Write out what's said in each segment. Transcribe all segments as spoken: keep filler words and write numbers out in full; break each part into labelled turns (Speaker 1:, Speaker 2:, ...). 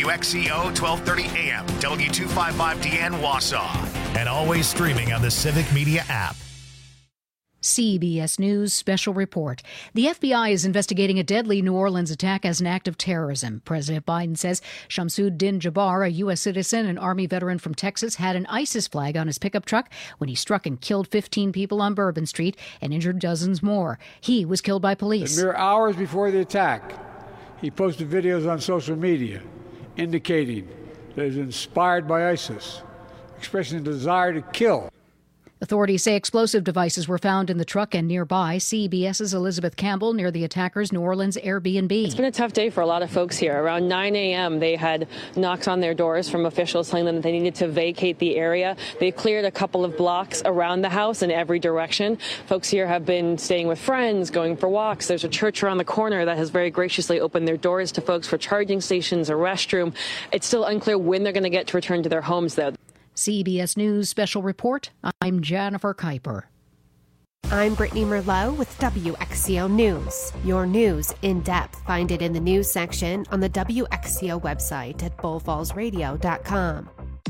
Speaker 1: W X C O twelve thirty A M, W two fifty-five D N Wausau, and always streaming on the Civic Media app.
Speaker 2: C B S News special report. The F B I is investigating a deadly New Orleans attack as an act of terrorism. President Biden says Shamsuddin Jabbar, a U S citizen and Army veteran from Texas, had an ISIS flag on his pickup truck when he struck and killed fifteen people on Bourbon Street and injured dozens more. He was killed by police.
Speaker 3: Mere hours before the attack, he posted videos on social media indicating that he was inspired by ISIS, expressing a desire to kill.
Speaker 2: Authorities say explosive devices were found in the truck and nearby. CBS's Elizabeth Campbell near the attacker's New Orleans Airbnb.
Speaker 4: It's been a tough day for a lot of folks here. Around nine a.m., they had knocks on their doors from officials telling them that they needed to vacate the area. They cleared a couple of blocks around the house in every direction. Folks here have been staying with friends, going for walks. There's a church around the corner that has very graciously opened their doors to folks for charging stations, a restroom. It's still unclear when they're going to get to return to their homes, though.
Speaker 2: C B S News special report. I'm Jennifer Kuiper.
Speaker 5: I'm Brittany Merlot with W X C O News. Your news in depth. Find it in the news section on the W X C O website at bull falls radio dot com.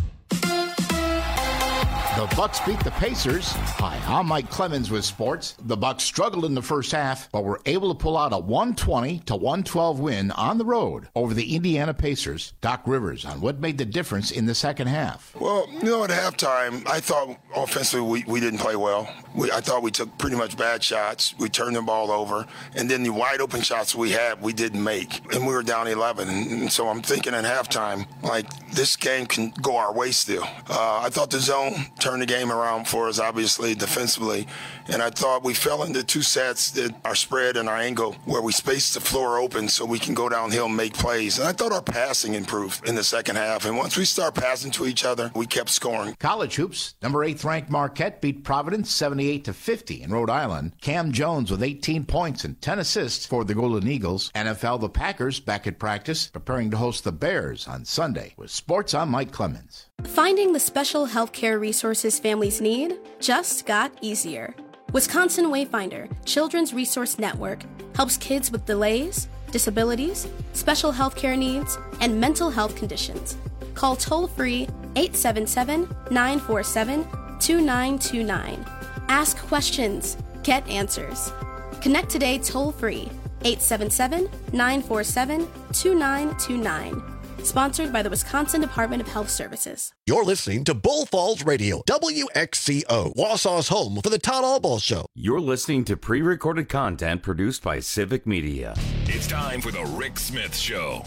Speaker 6: The Bucks beat the Pacers. Hi, I'm Mike Clemens with sports. The Bucks struggled in the first half, but were able to pull out a one twenty to one twelve win on the road over the Indiana Pacers. Doc Rivers on what made the difference in the second half.
Speaker 7: Well, you know, at halftime, I thought offensively we, we didn't play well. We, I thought we took pretty much bad shots. We turned the ball over, and then the wide open shots we had, we didn't make, and we were down eleven. And so I'm thinking at halftime, like, this game can go our way still. Uh, I thought the zone turned the game around for us, obviously, defensively. And I thought we fell into two sets, that our spread and our angle, where we spaced the floor open so we can go downhill and make plays. And I thought our passing improved in the second half. And once we start passing to each other, we kept scoring.
Speaker 6: College hoops, number eighth ranked Marquette beat Providence seventy-eight to fifty in Rhode Island. Cam Jones with eighteen points and ten assists for the Golden Eagles. N F L, the Packers back at practice, preparing to host the Bears on Sunday. With sports, I'm Mike Clemens.
Speaker 8: Finding the special healthcare resources families need just got easier. Wisconsin Wayfinder Children's Resource Network helps kids with delays, disabilities, special healthcare needs, and mental health conditions. Call toll-free eight seven seven, nine four seven, two nine two nine. Ask questions. Get answers. Connect today toll-free eight seven seven, nine four seven, two nine two nine. Sponsored by the Wisconsin Department of Health Services.
Speaker 9: You're listening to Bull Falls Radio, W X C O, Wausau's home for the Todd Albaugh Show.
Speaker 10: You're listening to pre-recorded content produced by Civic Media.
Speaker 1: It's time for the Rick Smith Show.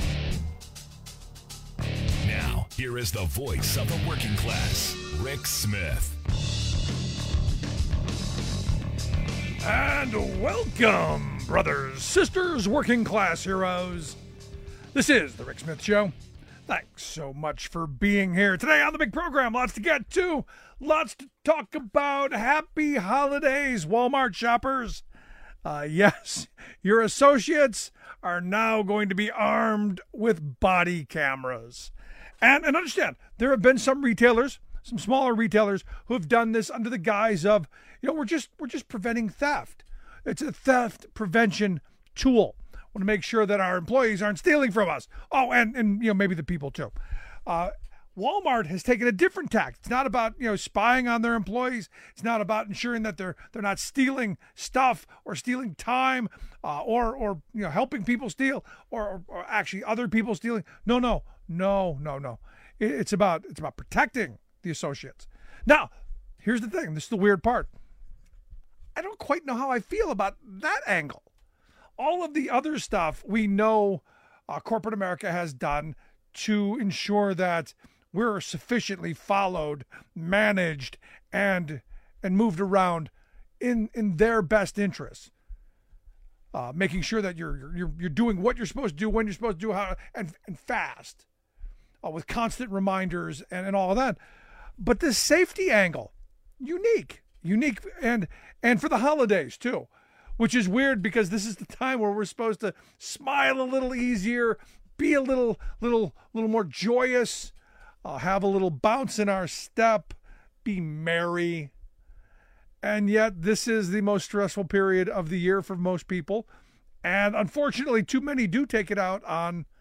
Speaker 1: Now, here is the voice of the working class, Rick Smith.
Speaker 11: And welcome, brothers, sisters, working class heroes. This is the Rick Smith Show. Thanks so much for being here today on the big program. Lots to get to. Lots to talk about. Happy holidays, Walmart shoppers. Uh, yes, your associates are now going to be armed with body cameras. And, and understand, there have been some retailers, some smaller retailers, who have done this under the guise of, you know, we're just we're just preventing theft. It's a theft prevention tool. Want to make sure that our employees aren't stealing from us. Oh, and, and you know, maybe the people too. Uh, Walmart has taken a different tack. It's not about, you know, spying on their employees. It's not about ensuring that they're they're not stealing stuff or stealing time uh, or or you know helping people steal or, or, or actually other people stealing. No, no, no, no, no. It, it's about it's about protecting the associates. Now, here's the thing. This is the weird part. I don't quite know how I feel about that angle. All of the other stuff we know uh, corporate America has done to ensure that we're sufficiently followed, managed, and and moved around in in their best interests. Uh, making sure that you're you're you're doing what you're supposed to do, when you're supposed to do, how and and fast, uh, with constant reminders and, and all of that. But this safety angle, unique, unique, and and for the holidays too. Which is weird because this is the time where we're supposed to smile a little easier, be a little, little, little more joyous, uh, have a little bounce in our step, be merry. And yet this is the most stressful period of the year for most people. And unfortunately, too many do take it out on,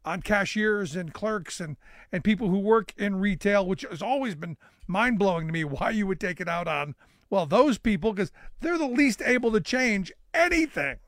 Speaker 11: on cashiers and clerks and, and people who work in retail, which has always been mind-blowing to me why you would take it out on, well, those people, because they're the least able to change anything.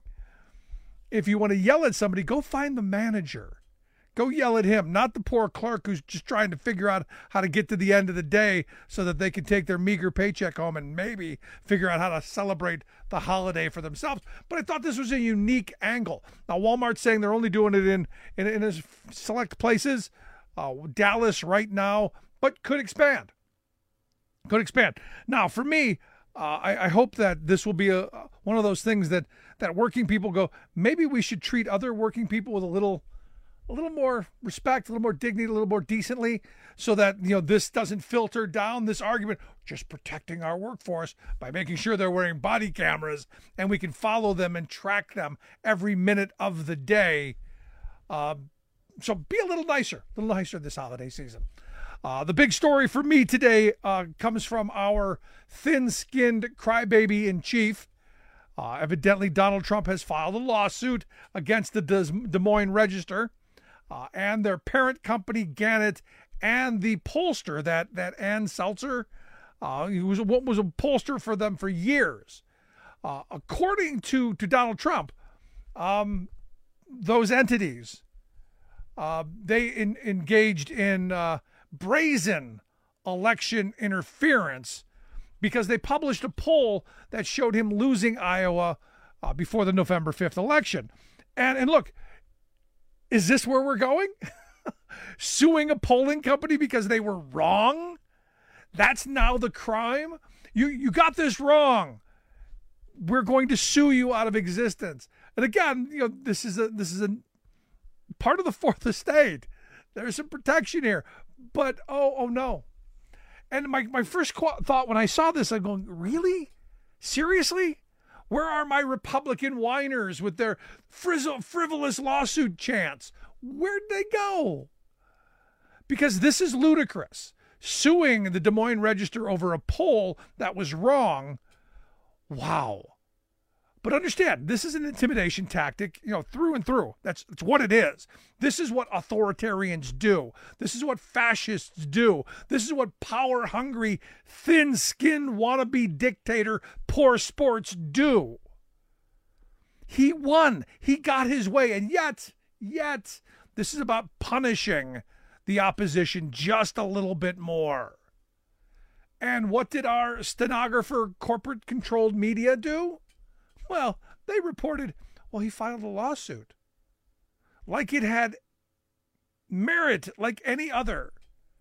Speaker 11: If you want to yell at somebody, go find the manager. Go yell at him, not the poor clerk who's just trying to figure out how to get to the end of the day so that they can take their meager paycheck home and maybe figure out how to celebrate the holiday for themselves. But I thought this was a unique angle. Now, Walmart's saying they're only doing it in, in, in a select places, uh, Dallas right now, but could expand. Could expand. Now, for me, uh, I, I hope that this will be a one of those things that, that working people go, maybe we should treat other working people with a little a little more respect, a little more dignity, a little more decently, so that, you know, this doesn't filter down this argument, just protecting our workforce by making sure they're wearing body cameras and we can follow them and track them every minute of the day. Uh, so be a little nicer, a little nicer this holiday season. Uh, the big story for me today uh, comes from our thin-skinned crybaby in chief. Uh, evidently, Donald Trump has filed a lawsuit against the Des, Des Moines Register uh, and their parent company, Gannett, and the pollster, that, that Ann Seltzer, uh, he was, what was a pollster for them for years. Uh, according to, to Donald Trump, um, those entities, uh, they in, engaged in uh, brazen election interference because they published a poll that showed him losing Iowa uh, before the November fifth election. And, and look, is this where we're going? Suing a polling company because they were wrong? That's now the crime? You, you got this wrong. We're going to sue you out of existence. And again, you know, this is a this is a part of the fourth estate. There's some protection here. But, oh, oh no. And my, my first qu- thought when I saw this, I'm going, really? Seriously? Where are my Republican whiners with their frizzle, frivolous lawsuit chants? Where'd they go? Because this is ludicrous. Suing the Des Moines Register over a poll that was wrong. Wow. But understand, this is an intimidation tactic, you know, through and through. That's, that's what it is. This is what authoritarians do. This is what fascists do. This is what power-hungry, thin-skinned, wannabe dictator, poor sports do. He won. He got his way. And yet, yet, this is about punishing the opposition just a little bit more. And what did our stenographer, corporate-controlled media do? Well, they reported, well, he filed a lawsuit. Like it had merit, like any other.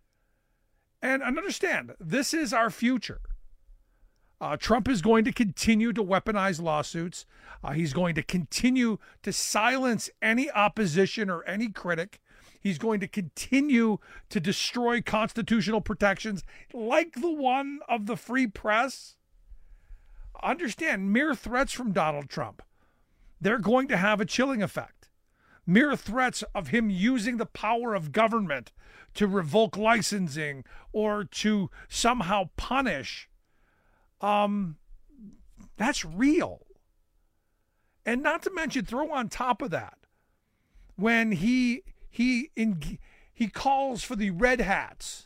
Speaker 11: And, and understand, this is our future. Uh, Trump is going to continue to weaponize lawsuits. Uh, he's going to continue to silence any opposition or any critic. He's going to continue to destroy constitutional protections like the one of the free press. Understand, mere threats from Donald Trump, they're going to have a chilling effect. Mere threats of him using the power of government to revoke licensing or to somehow punish, um, that's real. And not to mention, throw on top of that, when he he in, he calls for the red hats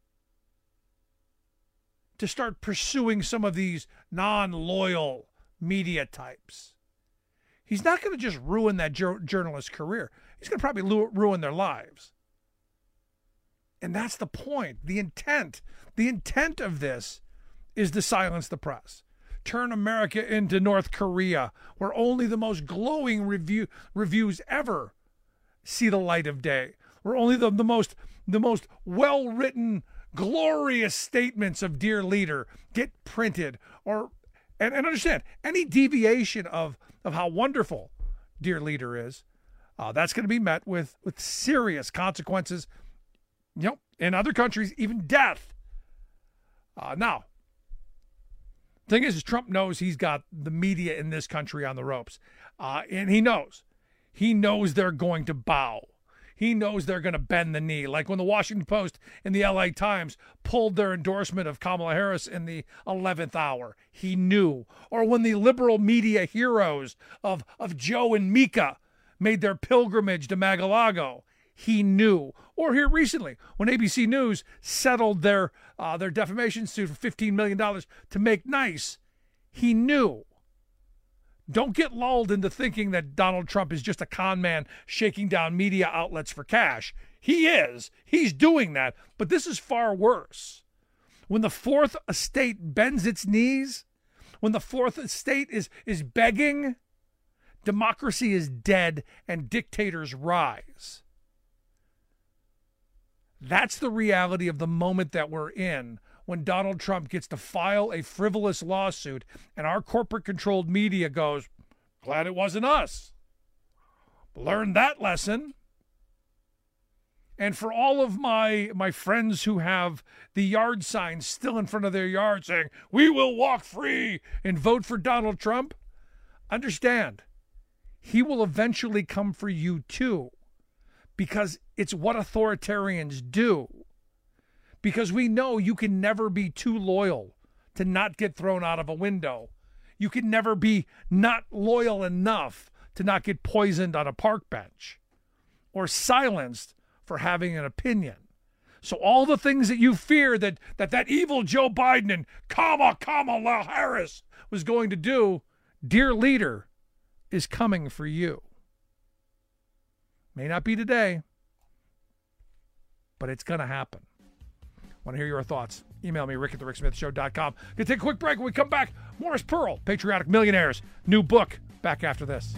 Speaker 11: to start pursuing some of these non-loyal media types. He's not going to just ruin that jur- journalist's career. He's going to probably lu- ruin their lives. And that's the point. The intent, the intent of this is to silence the press. Turn America into North Korea, where only the most glowing review, reviews ever see the light of day. Where only the, the most, the most well-written, glorious statements of dear leader get printed, or and, and understand any deviation of of how wonderful dear leader is, uh, that's going to be met with with serious consequences. You know, in other countries, even death. Uh, now, thing is, is, Trump knows he's got the media in this country on the ropes, uh, and he knows, he knows they're going to bow. He knows they're going to bend the knee, like when the Washington Post and the L A Times pulled their endorsement of Kamala Harris in the eleventh hour. He knew. Or when the liberal media heroes of, of Joe and Mika made their pilgrimage to Mar-a-Lago. he knew. Or here recently, when A B C News settled their uh, their defamation suit for fifteen million dollars to make nice, he knew. Don't get lulled into thinking that Donald Trump is just a con man shaking down media outlets for cash. He is. He's doing that. But this is far worse. When the Fourth Estate bends its knees, when the Fourth Estate is, is begging, democracy is dead and dictators rise. That's the reality of the moment that we're in when Donald Trump gets to file a frivolous lawsuit and our corporate-controlled media goes, glad it wasn't us. Learn that lesson. And for all of my, my friends who have the yard signs still in front of their yard saying, we will walk free and vote for Donald Trump, understand, he will eventually come for you too, because it's what authoritarians do. Because we know you can never be too loyal to not get thrown out of a window. You can never be not loyal enough to not get poisoned on a park bench or silenced for having an opinion. So all the things that you fear that that, that evil Joe Biden and Kamala, Kamala Harris was going to do, dear leader, is coming for you. May not be today, but it's going to happen. Want to hear your thoughts? Email me, rick at the rick smith show dot com. Gonna take a quick break. When we come back, Morris Pearl, Patriotic Millionaires, new book, back after this.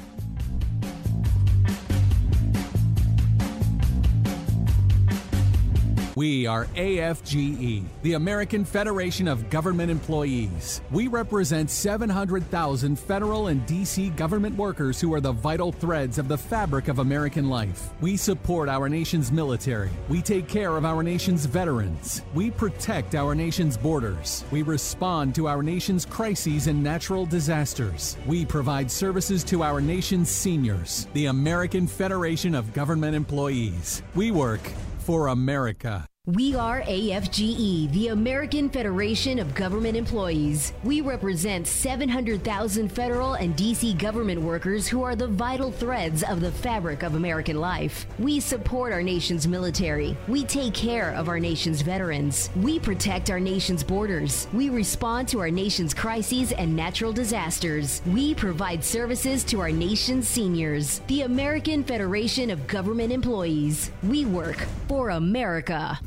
Speaker 12: We are A F G E, the American Federation of Government Employees. We represent seven hundred thousand federal and D C government workers who are the vital threads of the fabric of American life. We support our nation's military. We take care of our nation's veterans. We protect our nation's borders. We respond to our nation's crises and natural disasters. We provide services to our nation's seniors. The American Federation of Government Employees. We work for America.
Speaker 13: We are A F G E, the American Federation of Government Employees. We represent seven hundred thousand federal and D C government workers who are the vital threads of the fabric of American life. We support our nation's military. We take care of our nation's veterans. We protect our nation's borders. We respond to our nation's crises and natural disasters. We provide services to our nation's seniors. The American Federation of Government Employees. We work for America.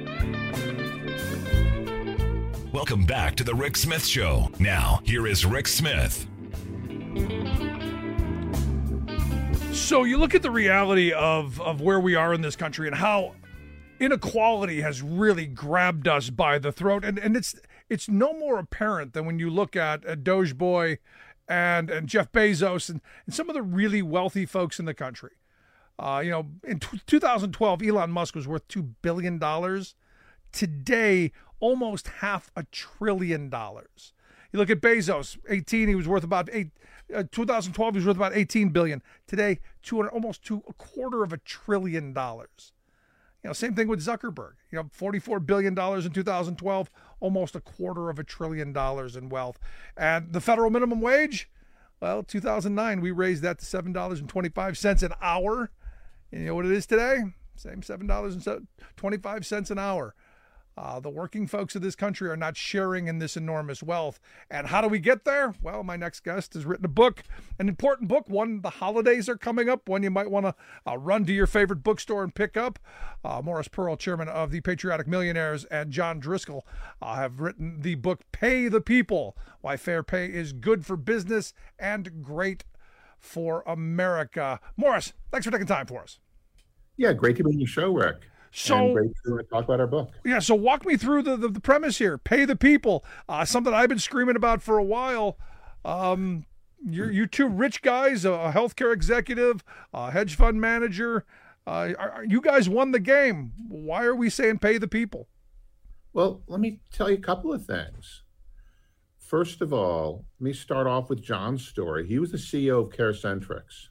Speaker 1: Welcome back to the Rick Smith Show. Now, here is Rick Smith.
Speaker 11: So you look at the reality of, of where we are in this country and how inequality has really grabbed us by the throat. And, and it's it's no more apparent than when you look at, at Doge Boy and, and Jeff Bezos and, and some of the really wealthy folks in the country. Uh, you know, in t- two thousand twelve, Elon Musk was worth two billion dollars. Today, almost half a trillion dollars. You look at Bezos, eighteen, he was worth about eight. Uh, two thousand twelve, he was worth about eighteen billion. Today, two hundred, almost two a quarter of a trillion dollars. You know, same thing with Zuckerberg. You know, forty-four billion dollars in two thousand twelve, almost a quarter of a trillion dollars in wealth. And the federal minimum wage, well, two thousand nine, we raised that to seven dollars and twenty-five cents an hour. And you know what it is today? Same seven dollars and twenty-five cents an hour. Uh, the working folks of this country are not sharing in this enormous wealth. And how do we get there? Well, my next guest has written a book, an important book, one the holidays are coming up, one you might want to uh, run to your favorite bookstore and pick up. Uh, Morris Pearl, chairman of the Patriotic Millionaires, and John Driscoll uh, have written the book, Pay the People, Why Fair Pay is Good for Business and Great for America. Morris, thanks for taking time for us.
Speaker 14: Yeah, great to be on your show, Rick.
Speaker 11: So
Speaker 14: and great to talk about our book.
Speaker 11: Yeah, so walk me through the, the, the premise here. Pay the people. Uh, something I've been screaming about for a while. Um, you're you two rich guys, a healthcare executive, a hedge fund manager. Uh, are, are, you guys won the game. Why are we saying pay the people?
Speaker 14: Well, let me tell you a couple of things. First of all, let me start off with John's story. He was the C E O of CareCentrix.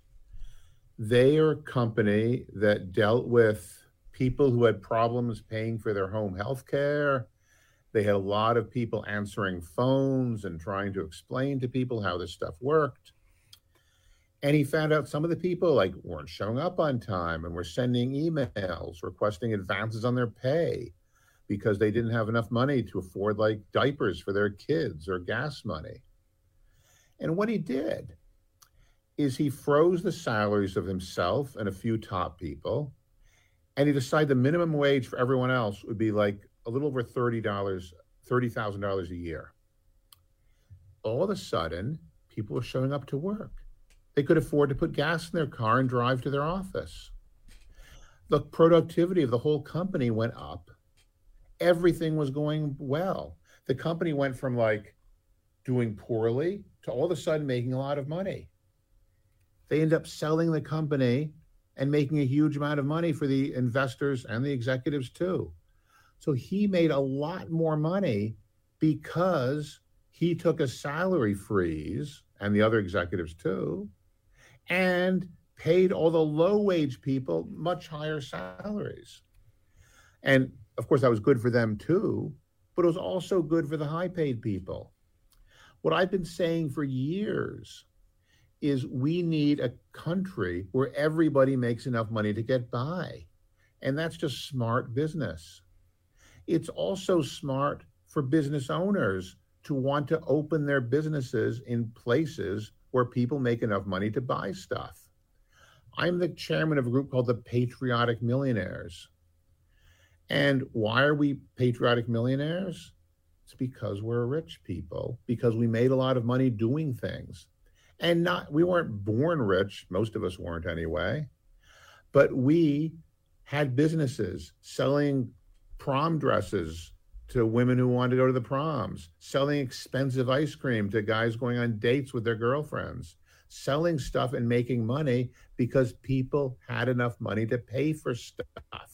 Speaker 14: They are a company that dealt with people who had problems paying for their home health care. They had a lot of people answering phones and trying to explain to people how this stuff worked. And he found out some of the people like weren't showing up on time and were sending emails requesting advances on their pay because they didn't have enough money to afford like diapers for their kids or gas money. And what he did is he froze the salaries of himself and a few top people, and he decided the minimum wage for everyone else would be like a little over thirty dollars, thirty thousand dollars a year. All of a sudden, people were showing up to work. They could afford to put gas in their car and drive to their office. The productivity of the whole company went up. Everything was going well. The company went from like doing poorly to all of a sudden making a lot of money. They end up selling the company and making a huge amount of money for the investors and the executives too. So he made a lot more money because he took a salary freeze, and the other executives too, and paid all the low-wage people much higher salaries. And of course, that was good for them too, but it was also good for the high-paid people. What I've been saying for years is we need a country where everybody makes enough money to get by. And that's just smart business. It's also smart for business owners to want to open their businesses in places where people make enough money to buy stuff. I'm the chairman of a group called the Patriotic Millionaires. And why are we patriotic millionaires? It's because we're rich people, because we made a lot of money doing things. And not, we weren't born rich, most of us weren't anyway, but we had businesses selling prom dresses to women who wanted to go to the proms, selling expensive ice cream to guys going on dates with their girlfriends, selling stuff and making money because people had enough money to pay for stuff.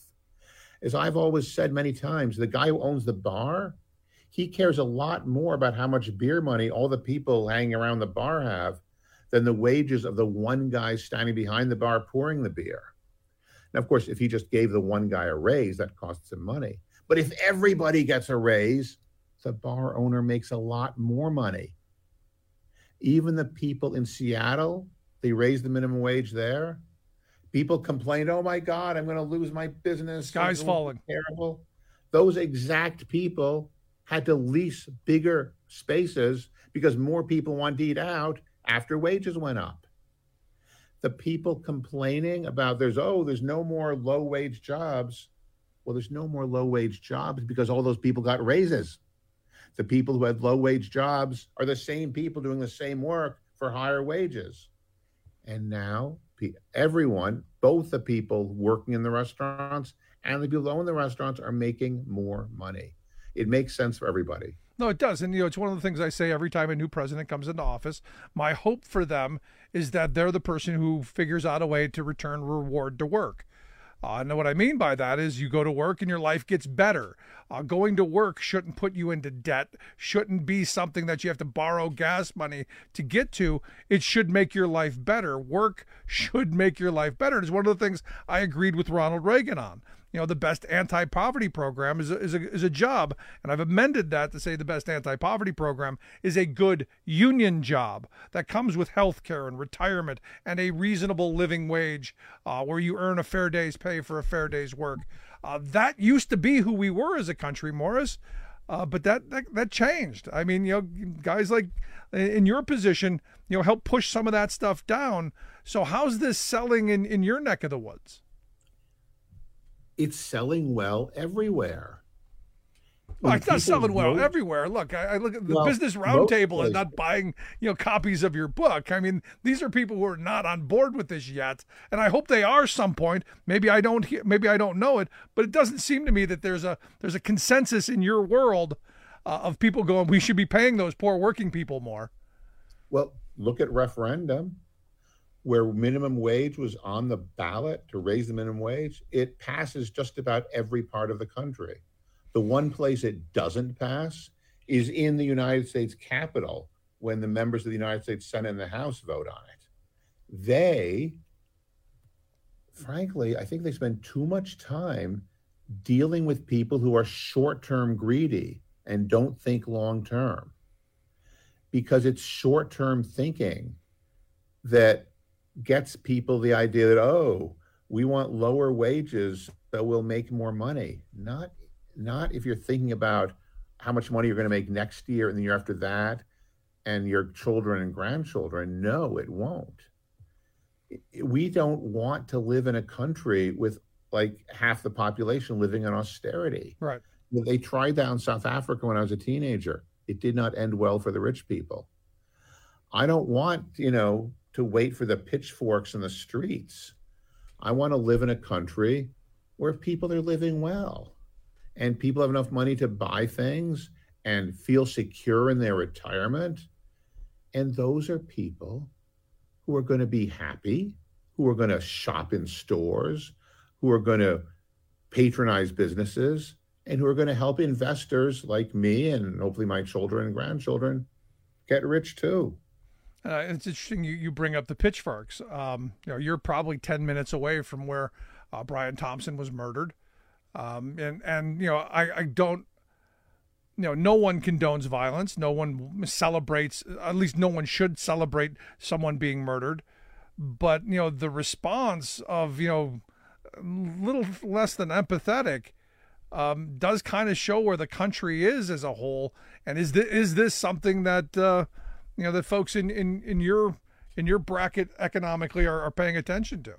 Speaker 14: As I've always said many times, the guy who owns the bar, he cares a lot more about how much beer money all the people hanging around the bar have than the wages of the one guy standing behind the bar pouring the beer. Now, of course, if he just gave the one guy a raise, that costs him money. But if everybody gets a raise, the bar owner makes a lot more money. Even the people in Seattle, they raised the minimum wage there. People complained, oh my God, I'm going to lose my business.
Speaker 11: Sky's falling.
Speaker 14: Terrible. Those exact people had to lease bigger spaces because more people wanted to eat out after wages went up. The people complaining about there's, oh, there's no more low-wage jobs. Well, there's no more low-wage jobs because all those people got raises. The people who had low-wage jobs are the same people doing the same work for higher wages. And now everyone, both the people working in the restaurants and the people who own the restaurants are making more money. It makes sense for everybody.
Speaker 11: No, it does. And, you know, it's one of the things I say every time a new president comes into office. My hope for them is that they're the person who figures out a way to return reward to work. Uh, and what I mean by that is you go to work and your life gets better. Uh, going to work shouldn't put you into debt, shouldn't be something that you have to borrow gas money to get to. It should make your life better. Work should make your life better. It's one of the things I agreed with Ronald Reagan on. You know, the best anti-poverty program is a, is a, is a job. And I've amended that to say the best anti-poverty program is a good union job that comes with health care and retirement and a reasonable living wage uh, where you earn a fair day's pay for a fair day's work. Uh, that used to be who we were as a country, Morris, uh, but that, that that changed. I mean, you know, guys like in your position, you know, help push some of that stuff down. So how's this selling in, in your neck of the woods?
Speaker 14: It's selling well everywhere.
Speaker 11: Well, it's not selling well vote, everywhere. Look, I, I look at the well, Business Roundtable and not buying, you know, copies of your book. I mean, these are people who are not on board with this yet, and I hope they are some point. Maybe I don't. Maybe I don't know it, but it doesn't seem to me that there's a there's a consensus in your world uh, of people going, we should be paying those poor working people more.
Speaker 14: Well, look at referendum, where minimum wage was on the ballot to raise the minimum wage. It passes just about every part of the country. The one place it doesn't pass is in the United States Capitol when the members of the United States Senate and the House vote on it. They, frankly, I think they spend too much time dealing with people who are short-term greedy and don't think long-term, because it's short-term thinking that gets people the idea that, oh, we want lower wages so we'll make more money. Not, not if you're thinking about how much money you're going to make next year and the year after that and your children and grandchildren. No, it won't. We don't want to live in a country with like half the population living on austerity.
Speaker 11: Right.
Speaker 14: They tried that in South Africa when I was a teenager. It did not end well for the rich people. I don't want, you know, to wait for the pitchforks in the streets. I want to live in a country where people are living well and people have enough money to buy things and feel secure in their retirement. And those are people who are going to be happy, who are going to shop in stores, who are going to patronize businesses, and who are going to help investors like me and hopefully my children and grandchildren get rich too.
Speaker 11: Uh, it's interesting you, you bring up the pitchforks. Um, you know, you're probably ten minutes away from where uh, Brian Thompson was murdered. Um, and, and, you know, I, I don't, you know, no one condones violence. No one celebrates, at least no one should celebrate someone being murdered. But, you know, the response of, you know, a little less than empathetic um, does kind of show where the country is as a whole. And is this, is this something that, uh, you know, that folks in, in, in your in your bracket economically are, are paying attention to?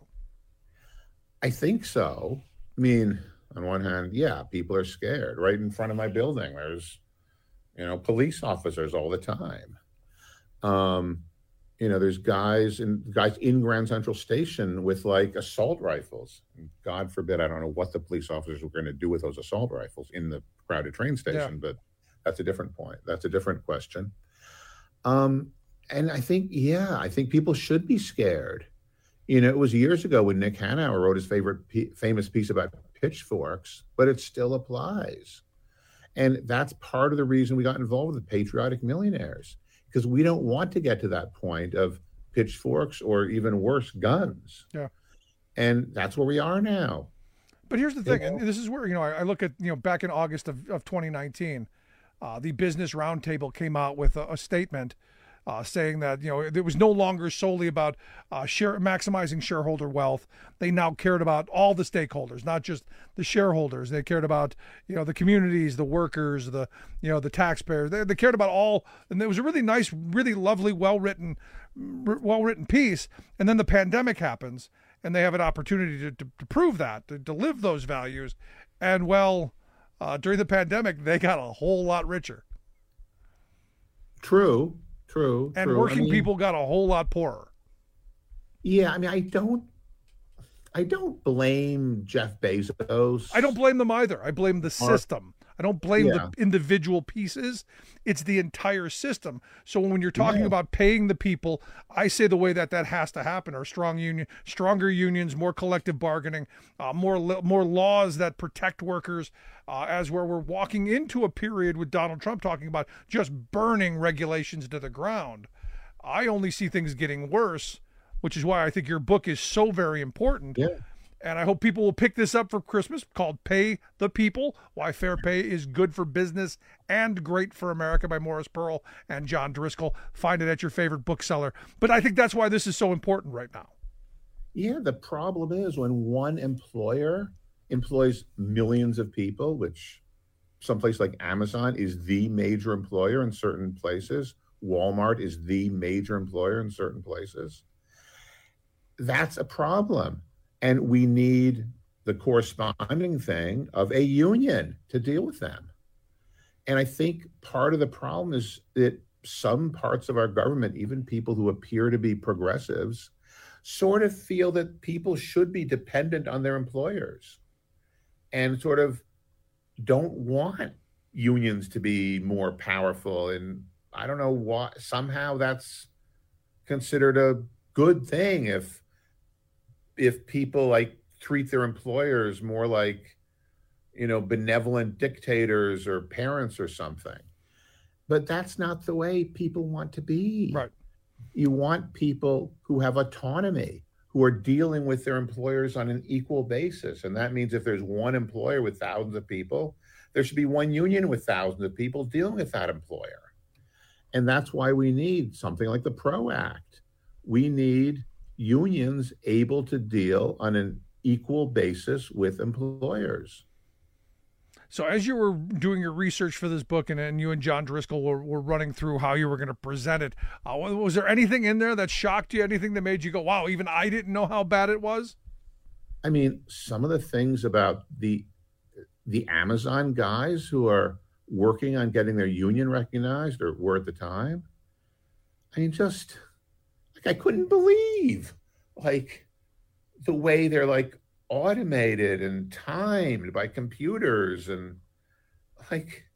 Speaker 14: I think so. I mean, on one hand, yeah, people are scared. Right in front of my building, there's, you know, police officers all the time. Um, you know, there's guys in guys in Grand Central Station with like assault rifles. God forbid, I don't know what the police officers were going to do with those assault rifles in the crowded train station, yeah. But that's a different point. That's a different question. Um, and I think, yeah, I think people should be scared. You know, it was years ago when Nick Hanauer wrote his favorite p- famous piece about pitchforks, but it still applies. And that's part of the reason we got involved with the Patriotic Millionaires, because we don't want to get to that point of pitchforks or even worse, guns.
Speaker 11: Yeah.
Speaker 14: And that's where we are now.
Speaker 11: But here's the thing, you know, and this is where, you know, I, I look at, you know, back in August of, of twenty nineteen, Uh, the Business Roundtable came out with a, a statement uh, saying that, you know, it was no longer solely about uh, share, maximizing shareholder wealth. They now cared about all the stakeholders, not just the shareholders. They cared about, you know, the communities, the workers, the, you know, the taxpayers. They, they cared about all. And it was a really nice, really lovely, well-written, well-written piece. And then the pandemic happens, and they have an opportunity to, to, to prove that, to, to live those values. And, well, Uh, during the pandemic, they got a whole lot richer.
Speaker 14: True, true,
Speaker 11: and
Speaker 14: true.
Speaker 11: working
Speaker 14: I mean,
Speaker 11: people got a whole lot poorer.
Speaker 14: Yeah, I mean, I don't, I don't blame Jeff Bezos.
Speaker 11: I don't blame them either. I blame the
Speaker 14: Or,
Speaker 11: system. I don't blame
Speaker 14: yeah.
Speaker 11: the individual pieces. It's the entire system. So when you're talking
Speaker 14: Yeah.
Speaker 11: about paying the people, I say the way that that has to happen are strong union, stronger unions, more collective bargaining, uh, more more laws that protect workers. Uh, as where we're walking into a period with Donald Trump talking about just burning regulations to the ground. I only see things getting worse, which is why I think your book is so very important.
Speaker 14: Yeah.
Speaker 11: And I hope people will pick this up for Christmas, called Pay the People, Why Fair Pay is Good for Business and Great for America by Morris Pearl and John Driscoll. Find it at your favorite bookseller. But I think that's why this is so important right now.
Speaker 14: Yeah, the problem is when one employer employs millions of people, which someplace like Amazon is the major employer in certain places, Walmart is the major employer in certain places, that's a problem. And we need the corresponding thing of a union to deal with them. And I think part of the problem is that some parts of our government, even people who appear to be progressives, sort of feel that people should be dependent on their employers and sort of don't want unions to be more powerful. And I don't know why, somehow that's considered a good thing if if people like treat their employers more like, you know, benevolent dictators or parents or something. But that's not the way people want to be.
Speaker 11: Right.
Speaker 14: You want people who have autonomy, who are dealing with their employers on an equal basis. And that means if there's one employer with thousands of people, there should be one union with thousands of people dealing with that employer. And that's why we need something like the PRO Act. We need unions able to deal on an equal basis with employers.
Speaker 11: So as you were doing your research for this book, and, and you and John Driscoll were, were running through how you were going to present it, uh, was there anything in there that shocked you, anything that made you go, wow, even I didn't know how bad it was?
Speaker 14: I mean, some of the things about the the Amazon guys who are working on getting their union recognized, or were at the time, I mean, just, like, I couldn't believe, like, the way they're, like, automated and timed by computers, and like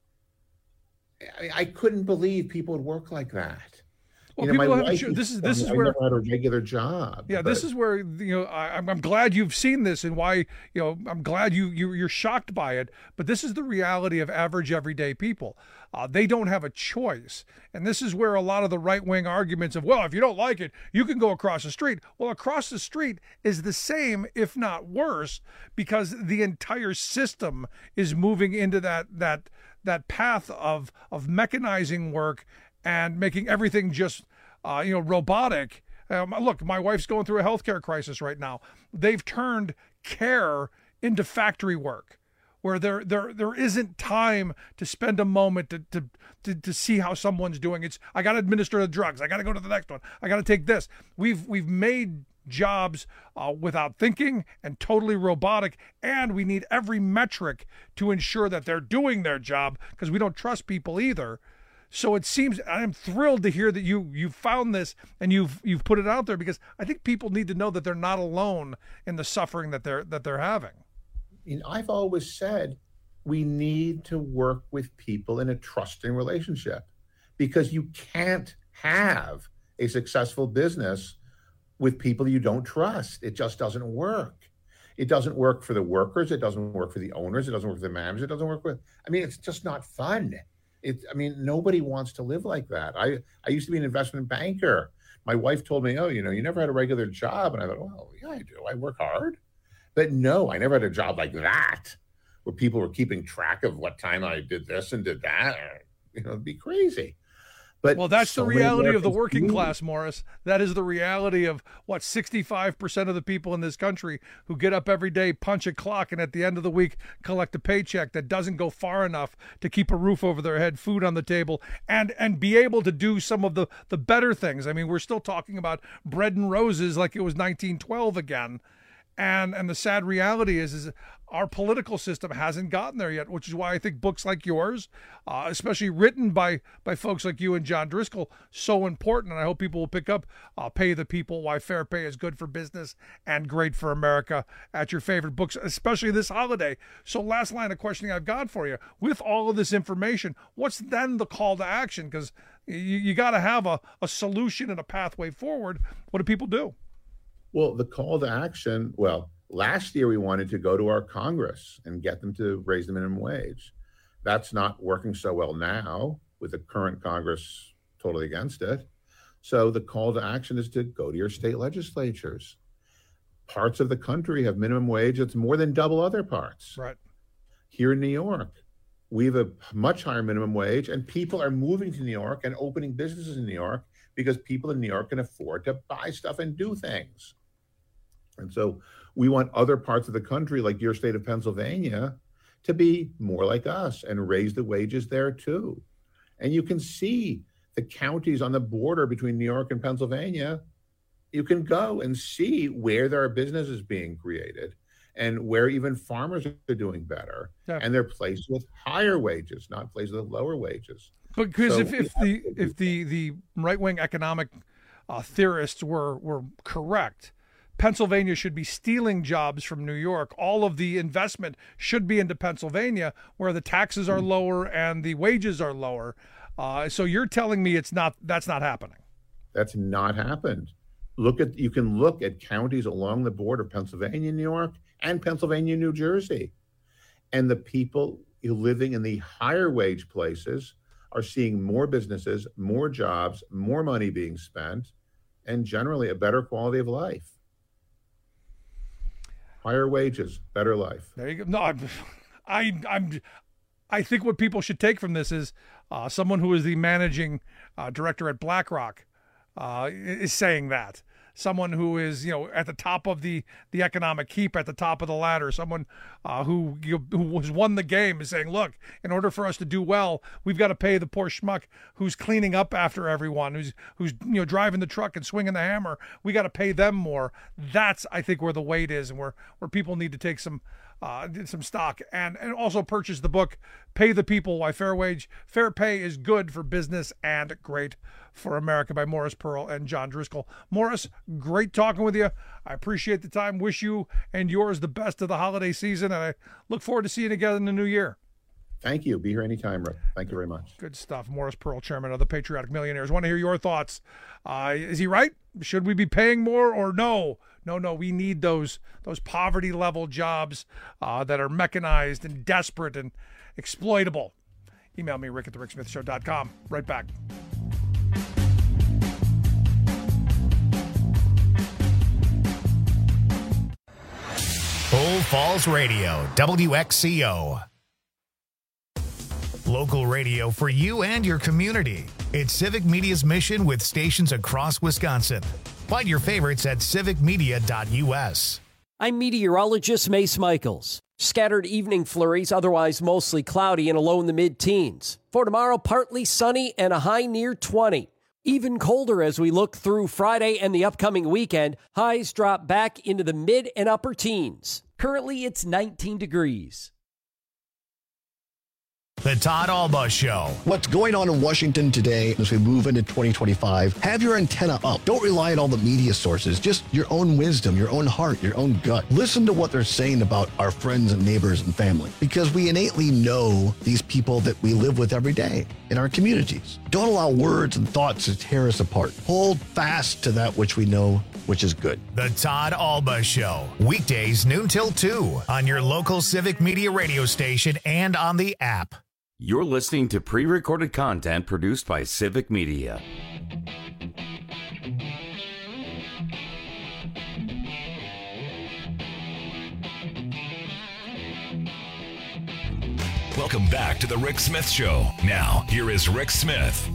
Speaker 14: I, I couldn't believe people would work like that.
Speaker 11: Well,
Speaker 14: you know,
Speaker 11: people
Speaker 14: my
Speaker 11: have,
Speaker 14: wife
Speaker 11: this is
Speaker 14: used to
Speaker 11: this
Speaker 14: tell
Speaker 11: is
Speaker 14: me I
Speaker 11: where
Speaker 14: never had a regular job.
Speaker 11: Yeah,
Speaker 14: but,
Speaker 11: this is where, you know, I, I'm I'm glad you've seen this, and why, you know, I'm glad you you you're shocked by it. But this is the reality of average everyday people. Uh, they don't have a choice, and this is where a lot of the right wing arguments of, well, if you don't like it, you can go across the street. Well, across the street is the same, if not worse, because the entire system is moving into that that that path of of mechanizing work and making everything just Uh, you know, robotic. Um, look, my wife's going through a healthcare crisis right now. They've turned care into factory work, where there there there isn't time to spend a moment to to to, to see how someone's doing. It's I got to administer the drugs. I got to go to the next one. I got to take this. We've we've made jobs uh, without thinking and totally robotic, and we need every metric to ensure that they're doing their job, because we don't trust people either. So it seems, I'm thrilled to hear that you you found this and you've you've put it out there, because I think people need to know that they're not alone in the suffering that they're that they're having.
Speaker 14: You know, I've always said we need to work with people in a trusting relationship, because you can't have a successful business with people you don't trust. It just doesn't work. It doesn't work for the workers. It doesn't work for the owners. It doesn't work for the managers. It doesn't work with, I mean, it's just not fun. It, I mean, nobody wants to live like that. I, I used to be an investment banker. My wife told me, oh, you know, you never had a regular job. And I thought, well, yeah, I do. I work hard. But no, I never had a job like that, where people were keeping track of what time I did this and did that. You know, it'd be crazy. But
Speaker 11: well, that's
Speaker 14: so
Speaker 11: the reality of the working
Speaker 14: do.
Speaker 11: class, Morris. That is the reality of what sixty-five percent of the people in this country who get up every day, punch a clock, and at the end of the week collect a paycheck that doesn't go far enough to keep a roof over their head, food on the table, and and be able to do some of the, the better things. I mean, we're still talking about bread and roses like it was nineteen twelve again. And and the sad reality is, is our political system hasn't gotten there yet, which is why I think books like yours, uh, especially written by by folks like you and John Driscoll, so important. And I hope people will pick up uh, Pay the People, Why Fair Pay is Good for Business and Great for America at your favorite books, especially this holiday. So last line of questioning I've got for you. With all of this information, what's then the call to action? Because you, you got to have a, a solution and a pathway forward. What do people do?
Speaker 14: Well, the call to action, well, last year we wanted to go to our Congress and get them to raise the minimum wage. That's not working so well now, with the current Congress totally against it. So the call to action is to go to your state legislatures. Parts of the country have minimum wage that's more than double other parts.
Speaker 11: Right.
Speaker 14: Here in New York, we have a much higher minimum wage, and people are moving to New York and opening businesses in New York because people in New York can afford to buy stuff and do things. And so we want other parts of the country, like your state of Pennsylvania, to be more like us and raise the wages there too. And you can see the counties on the border between New York and Pennsylvania. You can go and see where there are businesses being created and where even farmers are doing better. Yeah. And they're places with higher wages, not places with lower wages.
Speaker 11: Because so if, if the if the, the right-wing economic uh, theorists were were correct, Pennsylvania should be stealing jobs from New York. All of the investment should be into Pennsylvania, where the taxes are lower and the wages are lower. Uh, so you're telling me it's not that's not happening.
Speaker 14: That's not happened. Look at you can look at counties along the border of Pennsylvania, New York, and Pennsylvania, New Jersey, and the people living in the higher wage places are seeing more businesses, more jobs, more money being spent, and generally a better quality of life. Higher wages, better life.
Speaker 11: There you go. No, I'm, I, I'm, I think what people should take from this is uh, someone who is the managing uh, director at BlackRock uh, is saying that. someone who is, you know, at the top of the, the economic heap, at the top of the ladder, someone uh, who, you, who has won the game is saying, look, in order for us to do well, we've got to pay the poor schmuck who's cleaning up after everyone, who's, who's you know, driving the truck and swinging the hammer. We got to pay them more. That's, I think, where the weight is, and where, where people need to take some Uh, did some stock, and, and also purchase the book, Pay the People, Why Fair Wage, Fair Pay is Good for Business and Great for America, by Morris Pearl and John Driscoll. Morris, great talking with you. I appreciate the time. Wish you and yours the best of the holiday season, and I look forward to seeing you again in the new year.
Speaker 14: Thank you. Be here anytime, Rick. Thank you very much.
Speaker 11: Good stuff. Morris Pearl, chairman of the Patriotic Millionaires. Want to hear your thoughts. Uh, is he right? Should we be paying more or no? No, no, we need those those poverty-level jobs uh, that are mechanized and desperate and exploitable. Email me, rick at the rick smith show dot com. Right back.
Speaker 1: Bull Falls Radio, W X C O. Local radio for you and your community. It's Civic Media's mission with stations across Wisconsin. Find your favorites at civic media dot U S.
Speaker 15: I'm meteorologist Mace Michaels. Scattered evening flurries, otherwise mostly cloudy and a low in the mid-teens. For tomorrow, partly sunny and a high near twenty. Even colder as we look through Friday and the upcoming weekend. Highs drop back into the mid and upper teens. Currently, it's nineteen degrees.
Speaker 1: The Todd Alba Show.
Speaker 9: What's going on in Washington today as we move into twenty twenty-five? Have your antenna up. Don't rely on all the media sources. Just your own wisdom, your own heart, your own gut. Listen to what they're saying about our friends and neighbors and family, because we innately know these people that we live with every day in our communities. Don't allow words and thoughts to tear us apart. Hold fast to that which we know, which is good.
Speaker 1: The Todd Alba Show. Weekdays noon till two on your local Civic Media radio station and on the app.
Speaker 10: You're listening to pre-recorded content produced by Civic Media.
Speaker 16: Welcome back to the Rick Smith Show. Now, here is Rick Smith.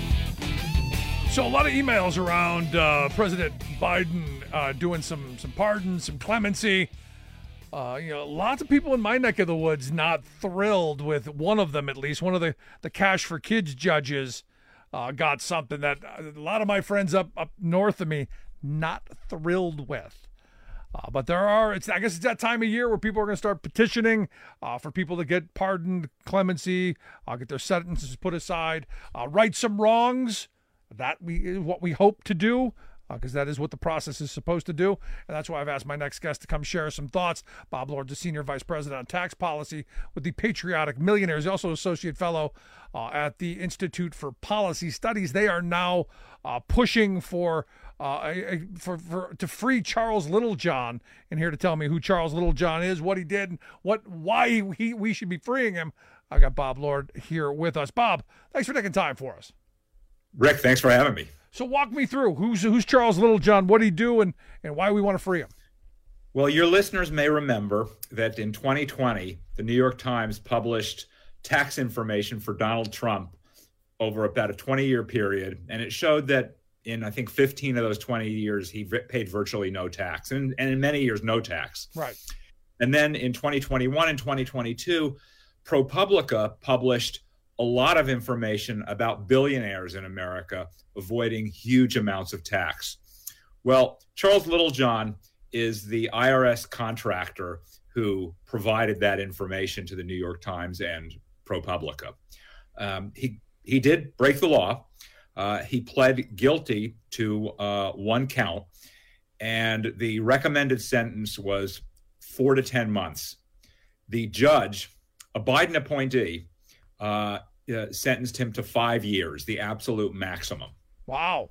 Speaker 11: So a lot of emails around uh, President Biden uh, doing some, some pardons, some clemency. Uh, you know, lots of people in my neck of the woods not thrilled with one of them, at least. One of the, the Cash for Kids judges uh, got something that a lot of my friends up, up north of me not thrilled with. Uh, but there are, it's I guess it's that time of year where people are going to start petitioning uh, for people to get pardoned, clemency, uh, get their sentences put aside, uh, right some wrongs. That we is what we hope to do. Because uh, that is what the process is supposed to do. And that's why I've asked my next guest to come share some thoughts. Bob Lord, the Senior Vice President on Tax Policy with the Patriotic Millionaires. He's also Associate Fellow uh, at the Institute for Policy Studies. They are now uh, pushing for, uh, a, a, for for to free Charles Littlejohn. And here to tell me who Charles Littlejohn is, what he did, and what why he, he we should be freeing him. I got Bob Lord here with us. Bob, thanks for taking time for us.
Speaker 17: Rick, thanks for having me.
Speaker 11: So walk me through who's who's Charles Littlejohn, what did he do, and, and why we want to free him.
Speaker 17: Well, your listeners may remember that in twenty twenty, the New York Times published tax information for Donald Trump over about a twenty-year period, and it showed that in, I think, fifteen of those twenty years, he paid virtually no tax, and, and in many years, no tax.
Speaker 11: Right.
Speaker 17: And then in twenty twenty-one and twenty twenty-two, ProPublica published a lot of information about billionaires in America avoiding huge amounts of tax. Well, Charles Littlejohn is the I R S contractor who provided that information to the New York Times and ProPublica. Um, he he did break the law. Uh, he pled guilty to uh, one count, and the recommended sentence was four to ten months. The judge, a Biden appointee, uh, uh, sentenced him to five years, the absolute maximum.
Speaker 11: Wow.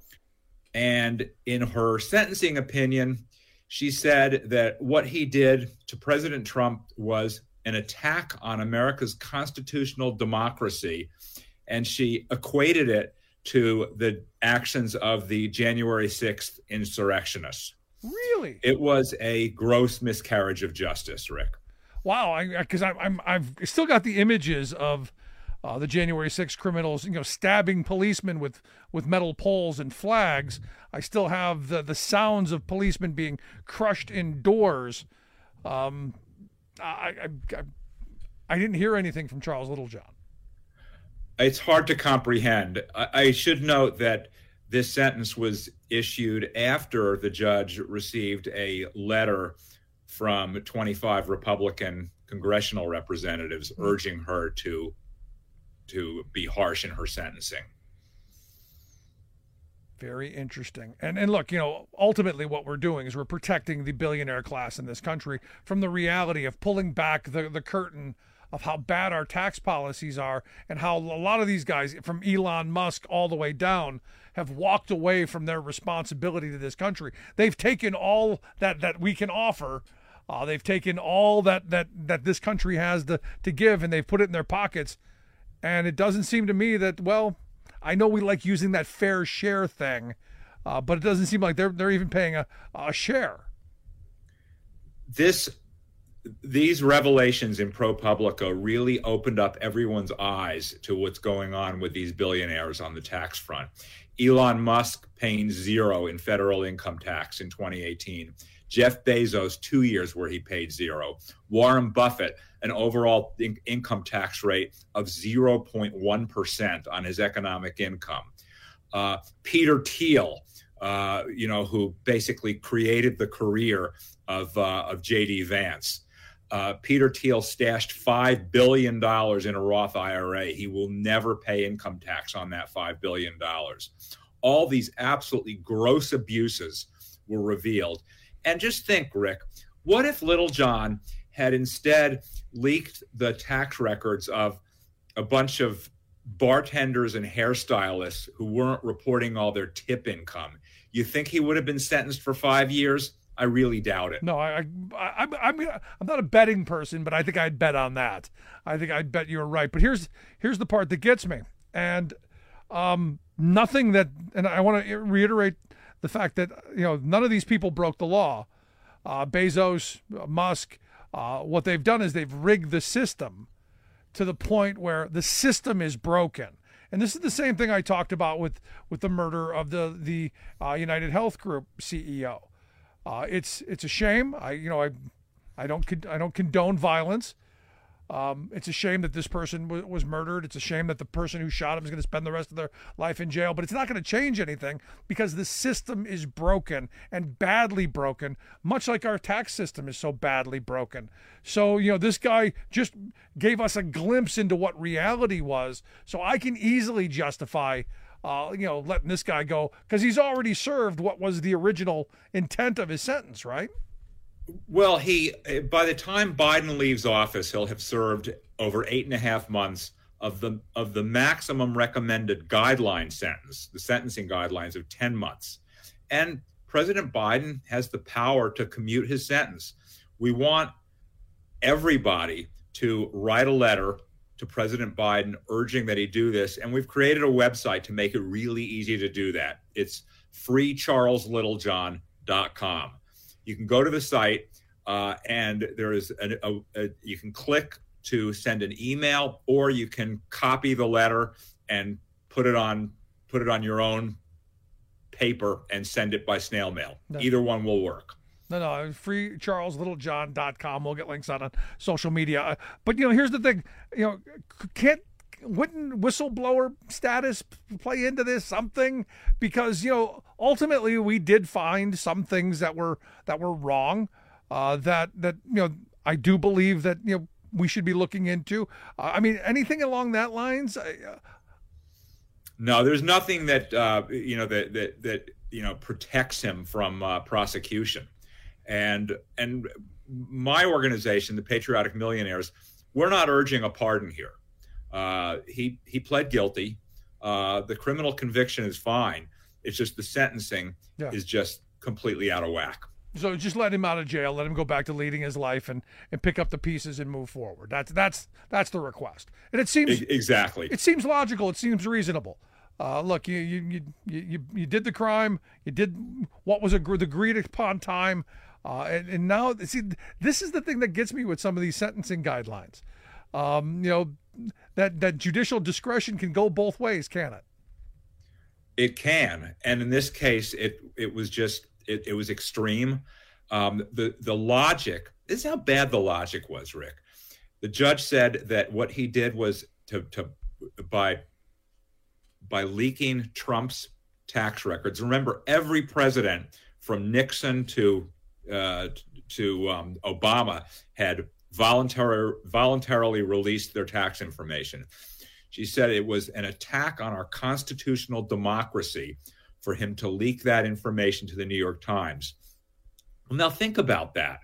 Speaker 17: And in her sentencing opinion, she said that what he did to President Trump was an attack on America's constitutional democracy. And she equated it to the actions of the January sixth insurrectionists.
Speaker 11: Really?
Speaker 17: It was a gross miscarriage of justice, Rick.
Speaker 11: Wow, because I, I'm I've still got the images of uh, the January sixth criminals, you know, stabbing policemen with, with metal poles and flags. I still have the, the sounds of policemen being crushed indoors. Um, I, I, I, I didn't hear anything from Charles Littlejohn.
Speaker 17: It's hard to comprehend. I, I should note that this sentence was issued after the judge received a letter from twenty-five Republican congressional representatives urging her to to be harsh in her sentencing.
Speaker 11: Very interesting. And and look, you know, ultimately what we're doing is we're protecting the billionaire class in this country from the reality of pulling back the, the curtain of how bad our tax policies are and how a lot of these guys, from Elon Musk all the way down, have walked away from their responsibility to this country. They've taken all that, that we can offer. Uh, they've taken all that, that, that this country has to, to give, and they've put it in their pockets. And it doesn't seem to me that, well, I know we like using that fair share thing, uh, but it doesn't seem like they're they're even paying a, a share.
Speaker 17: This, these revelations in ProPublica really opened up everyone's eyes to what's going on with these billionaires on the tax front. Elon Musk paying zero in federal income tax in twenty eighteen. Jeff Bezos, two years where he paid zero. Warren Buffett, an overall in- income tax rate of zero point one percent on his economic income. Uh, Peter Thiel, uh, you know, who basically created the career of, uh, of J D Vance. Uh, Peter Thiel stashed five billion dollars in a Roth I R A. He will never pay income tax on that five billion dollars. All these absolutely gross abuses were revealed. And just think, Rick, what if Littlejohn had instead leaked the tax records of a bunch of bartenders and hairstylists who weren't reporting all their tip income? You think he would have been sentenced for five years? I really doubt it.
Speaker 11: No, I, I, I'm, I'm, I'm not a betting person, but I think I'd bet on that. I think I'd bet you're right. But here's, here's the part that gets me, and um, nothing that, and I want to reiterate the fact that, you know, none of these people broke the law. Uh, Bezos, uh, Musk, uh, what they've done is they've rigged the system to the point where the system is broken. And this is the same thing I talked about with, with the murder of the the uh, United Health Group C E O. Uh, it's it's a shame. I you know I I don't con- I don't condone violence. Um, it's a shame that this person w- was murdered. It's a shame that the person who shot him is going to spend the rest of their life in jail. But it's not going to change anything because the system is broken and badly broken, much like our tax system is so badly broken. So, you know, this guy just gave us a glimpse into what reality was. So I can easily justify, uh, you know, letting this guy go because he's already served what was the original intent of his sentence, right?
Speaker 17: Well, he, by the time Biden leaves office, he'll have served over eight and a half months of the of the maximum recommended guideline sentence, the sentencing guidelines of ten months. And President Biden has the power to commute his sentence. We want everybody to write a letter to President Biden urging that he do this. And we've created a website to make it really easy to do that. It's free charles littlejohn dot com. You can go to the site uh, and there is a, a, a, you can click to send an email, or you can copy the letter and put it on put it on your own paper and send it by snail mail. No. Either one will work.
Speaker 11: No, no, free charles littlejohn dot com. We'll get links on, on social media. Uh, but, you know, here's the thing. You know, can't wouldn't whistleblower status play into this something? Because, you know, ultimately we did find some things that were that were wrong. Uh, that that you know, I do believe that you know we should be looking into. Uh, I mean, anything along that lines. Uh,
Speaker 17: no, there's nothing that uh, you know that that that you know protects him from uh, prosecution, and and my organization, the Patriotic Millionaires, we're not urging a pardon here. Uh, he he pled guilty. Uh, the criminal conviction is fine. It's just the sentencing yeah. is just completely out of whack.
Speaker 11: So just let him out of jail. Let him go back to leading his life and, and pick up the pieces and move forward. That's that's that's the request. And it seems
Speaker 17: exactly.
Speaker 11: It seems logical. It seems reasonable. Uh, look, you you, you you you did the crime. You did what was agreed, agreed upon time. Uh, and, and now, see, this is the thing that gets me with some of these sentencing guidelines. Um, you know, that, that judicial discretion can go both ways, can it?
Speaker 17: It can. And in this case, it it was just, it, it was extreme. Um, the, the logic, this is how bad the logic was, Rick. The judge said that what he did was to, to by, by leaking Trump's tax records. Remember, every president from Nixon to uh, to um, Obama had voluntary, voluntarily released their tax information. She said it was an attack on our constitutional democracy for him to leak that information to the New York Times. Well, now think about that.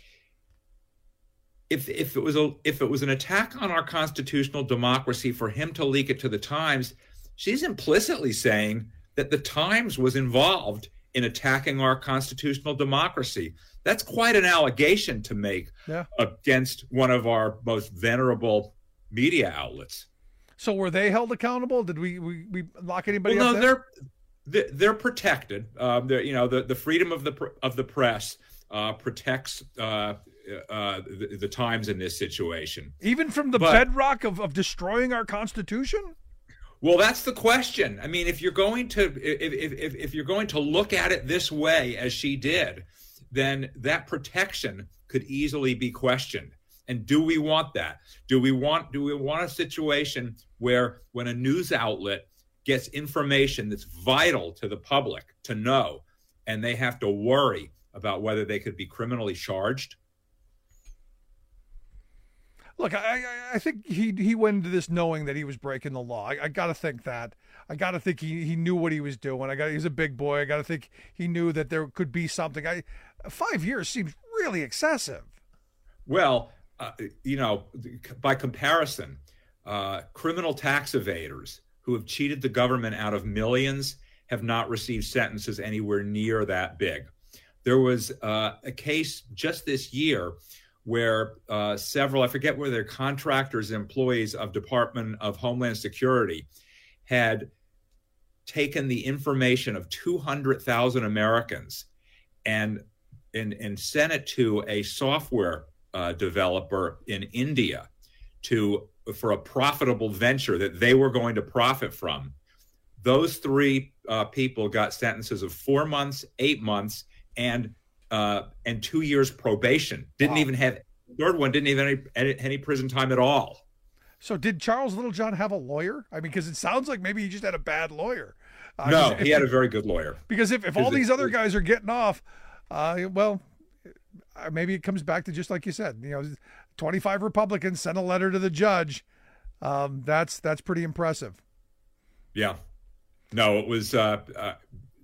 Speaker 17: If if it was a if it was an attack on our constitutional democracy for him to leak it to the Times, she's implicitly saying that the Times was involved in attacking our constitutional democracy. That's quite an allegation to make
Speaker 11: yeah.
Speaker 17: against one of our most venerable media outlets.
Speaker 11: So were they held accountable? Did we we, we lock anybody
Speaker 17: well,
Speaker 11: up?
Speaker 17: No,
Speaker 11: there?
Speaker 17: they're they're protected. Um, they're, you know, the, the freedom of the of the press uh, protects uh, uh, the, the Times in this situation.
Speaker 11: Even from the
Speaker 17: but,
Speaker 11: bedrock of, of destroying our Constitution?
Speaker 17: Well, that's the question. I mean, if you're going to if, if if you're going to look at it this way, as she did, then that protection could easily be questioned. And do we want that? Do we want do we want a situation where when a news outlet gets information that's vital to the public to know, and they have to worry about whether they could be criminally charged?
Speaker 11: Look, I, I think he he went into this knowing that he was breaking the law. I, I got to think that. I got to think he, he knew what he was doing. I got he's a big boy. I got to think he knew that there could be something. I five years seems really excessive.
Speaker 17: Well, uh, you know, by comparison, uh, criminal tax evaders who have cheated the government out of millions have not received sentences anywhere near that big. There was uh, a case just this year where uh, several, I forget whether they're contractors, employees of Department of Homeland Security, had taken the information of two hundred thousand Americans and, and, and sent it to a software uh, developer in India to for a profitable venture that they were going to profit from. Those three uh, people got sentences of four months, eight months, and Uh, and two years probation. Didn't wow. even have, the third one didn't even have any, any prison time at all.
Speaker 11: So did Charles Littlejohn have a lawyer? I mean, because it sounds like maybe he just had a bad lawyer.
Speaker 17: Uh, no, he had a very good lawyer.
Speaker 11: Because if, if all these other guys are getting off, uh, well, maybe it comes back to just like you said, you know, twenty-five Republicans sent a letter to the judge. Um, that's that's pretty impressive.
Speaker 17: Yeah. No, it was... Uh, uh,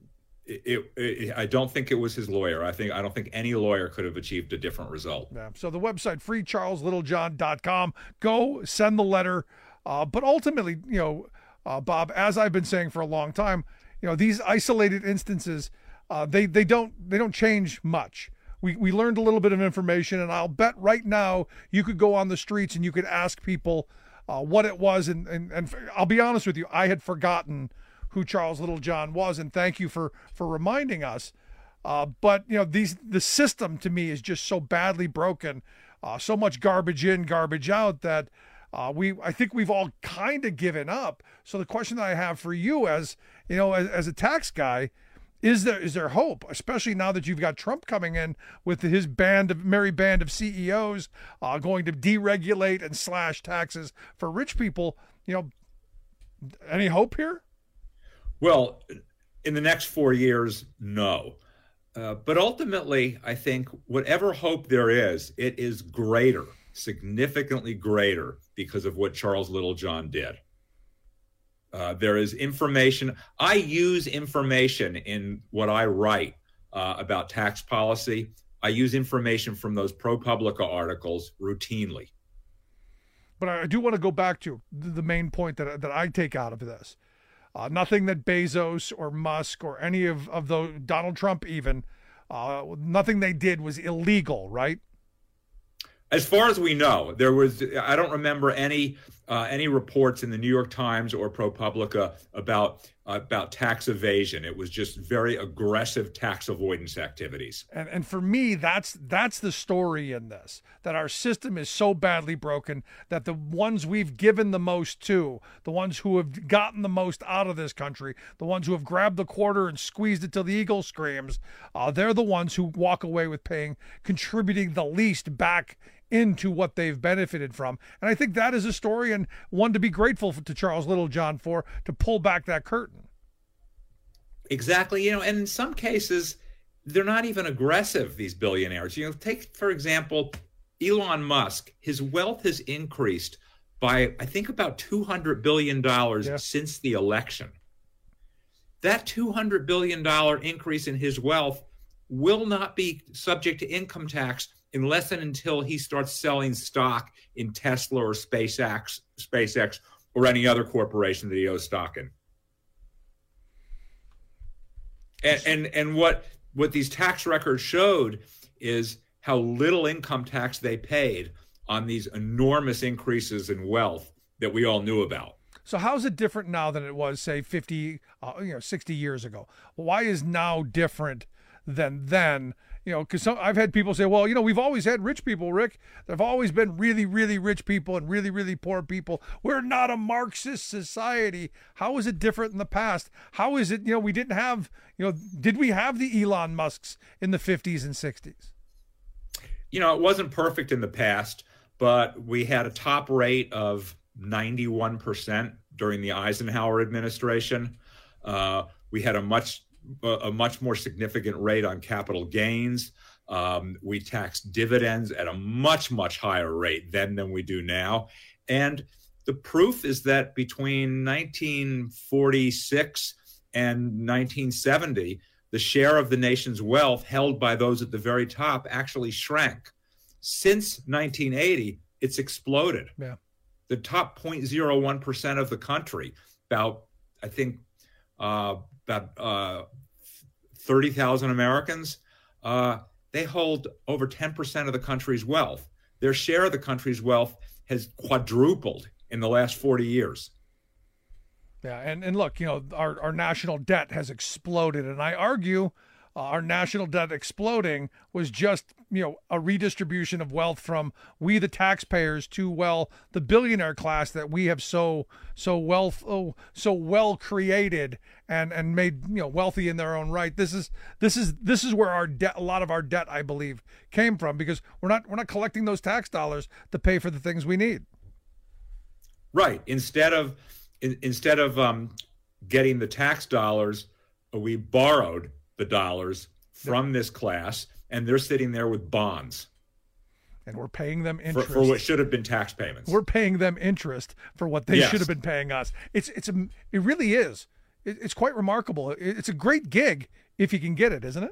Speaker 17: It, it, I don't think it was his lawyer. I think I don't think any lawyer could have achieved a different result.
Speaker 11: Yeah. So the website free charles littlejohn dot com. Go send the letter. Uh, but ultimately, you know, uh, Bob, as I've been saying for a long time, you know, these isolated instances, uh, they they don't they don't change much. We we learned a little bit of information, and I'll bet right now you could go on the streets and you could ask people uh, what it was, and and and I'll be honest with you, I had forgotten who Charles Littlejohn was, and thank you for for reminding us. Uh, but you know, these the system to me is just so badly broken, uh, so much garbage in, garbage out that uh, we I think we've all kind of given up. So the question that I have for you, as you know, as, as a tax guy, is there is there hope, especially now that you've got Trump coming in with his band of merry band of C E Os uh, going to deregulate and slash taxes for rich people? You know, any hope here?
Speaker 17: Well, in the next four years, no. Uh, but ultimately, I think whatever hope there is, it is greater, significantly greater because of what Charles Littlejohn did. Uh, there is information. I use information in what I write uh, about tax policy. I use information from those ProPublica articles routinely.
Speaker 11: But I do want to go back to the main point that that I take out of this. Uh, nothing that Bezos or Musk or any of, of those, Donald Trump even, uh, nothing they did was illegal, right?
Speaker 17: As far as we know, there was, I don't remember any uh, any reports in the New York Times or ProPublica about about tax evasion. It was just very aggressive tax avoidance activities.
Speaker 11: And and for me, that's that's the story in this, that our system is so badly broken that the ones we've given the most to, the ones who have gotten the most out of this country, the ones who have grabbed the quarter and squeezed it till the eagle screams, uh, they're the ones who walk away with paying, contributing the least back into what they've benefited from. And I think that is a story, and one to be grateful to Charles Littlejohn for, to pull back that curtain.
Speaker 17: Exactly. You know, and in some cases, they're not even aggressive, these billionaires. You know, take, for example, Elon Musk. His wealth has increased by, I think, about two hundred billion dollars yeah. since the election. That two hundred billion dollars increase in his wealth will not be subject to income tax unless and until he starts selling stock in Tesla or SpaceX, SpaceX or any other corporation that he owes stock in. And, and and what what these tax records showed is how little income tax they paid on these enormous increases in wealth that we all knew about.
Speaker 11: So how is it different now than it was, say, fifty, uh, you know, sixty years ago? Why is now different than then? You know, because I've had people say, well, you know, we've always had rich people, Rick. There've always been really, really rich people and really, really poor people. We're not a Marxist society. How is it different in the past? How is it, you know, we didn't have, you know, did we have the Elon Musks in the fifties and sixties?
Speaker 17: You know, it wasn't perfect in the past, but we had a top rate of ninety-one percent during the Eisenhower administration. Uh, we had a much a much more significant rate on capital gains. Um, we taxed dividends at a much, much higher rate then than we do now. And the proof is that between nineteen forty-six and nineteen seventy, the share of the nation's wealth held by those at the very top actually shrank. Since nineteen eighty, it's exploded.
Speaker 11: Yeah.
Speaker 17: The top zero point zero one percent of the country, about, I think, uh, about uh, thirty thousand Americans, uh, they hold over ten percent of the country's wealth. Their share of the country's wealth has quadrupled in the last forty years.
Speaker 11: Yeah, and, and look, you know, our, our national debt has exploded, and I argue uh, our national debt exploding was just, you know, a redistribution of wealth from we the taxpayers to, well, the billionaire class that we have so so wealth oh, so well created and and made, you know, wealthy in their own right. This is this is this is where our debt, a lot of our debt, I believe, came from, because we're not we're not collecting those tax dollars to pay for the things we need.
Speaker 17: Right. Instead of in, instead of um, getting the tax dollars, we borrowed the dollars from this class, and they're sitting there with bonds.
Speaker 11: And we're paying them interest.
Speaker 17: For, for what should have been tax payments.
Speaker 11: We're paying them interest for what they yes. should have been paying us. It's it's a, it really is. It, it's quite remarkable. It, it's a great gig if you can get it, isn't it?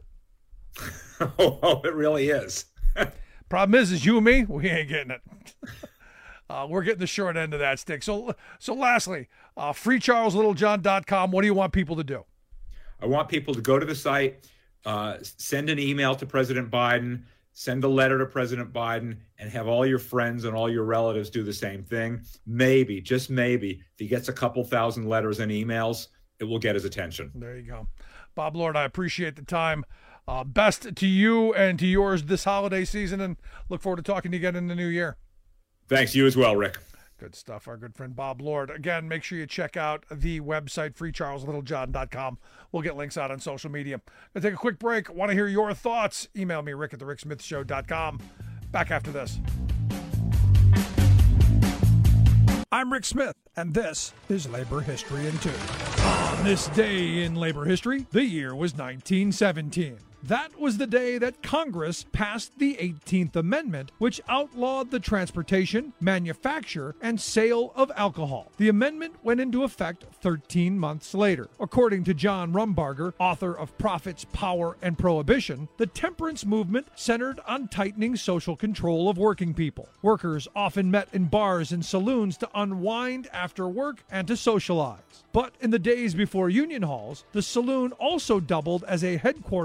Speaker 17: Oh, it really is.
Speaker 11: Problem is, is you and me, we ain't getting it. Uh, we're getting the short end of that stick. So, so lastly, uh, free charles littlejohn dot com. What do you want people to do?
Speaker 17: I want people to go to the site, uh, send an email to President Biden, send a letter to President Biden, and have all your friends and all your relatives do the same thing. Maybe, just maybe, if he gets a couple thousand letters and emails, it will get his attention.
Speaker 11: There you go. Bob Lord, I appreciate the time. Uh, best to you and to yours this holiday season, and look forward to talking to you again in the new year.
Speaker 17: Thanks. You as well, Rick.
Speaker 11: Good stuff. Our good friend Bob Lord. Again, make sure you check out the website, free charles littlejohn dot com. We'll get links out on social media. Gonna take a quick break. Want to hear your thoughts? Email me, rick at the rick smith show dot com. Back after this. I'm Rick Smith, and this is Labor History in Two. On this day in labor history, the year was nineteen seventeen. That was the day that Congress passed the eighteenth Amendment, which outlawed the transportation, manufacture, and sale of alcohol. The amendment went into effect thirteen months later. According to John Rumbarger, author of Profits, Power, and Prohibition, the temperance movement centered on tightening social control of working people. Workers often met in bars and saloons to unwind after work and to socialize. But in the days before union halls, the saloon also doubled as a headquarters where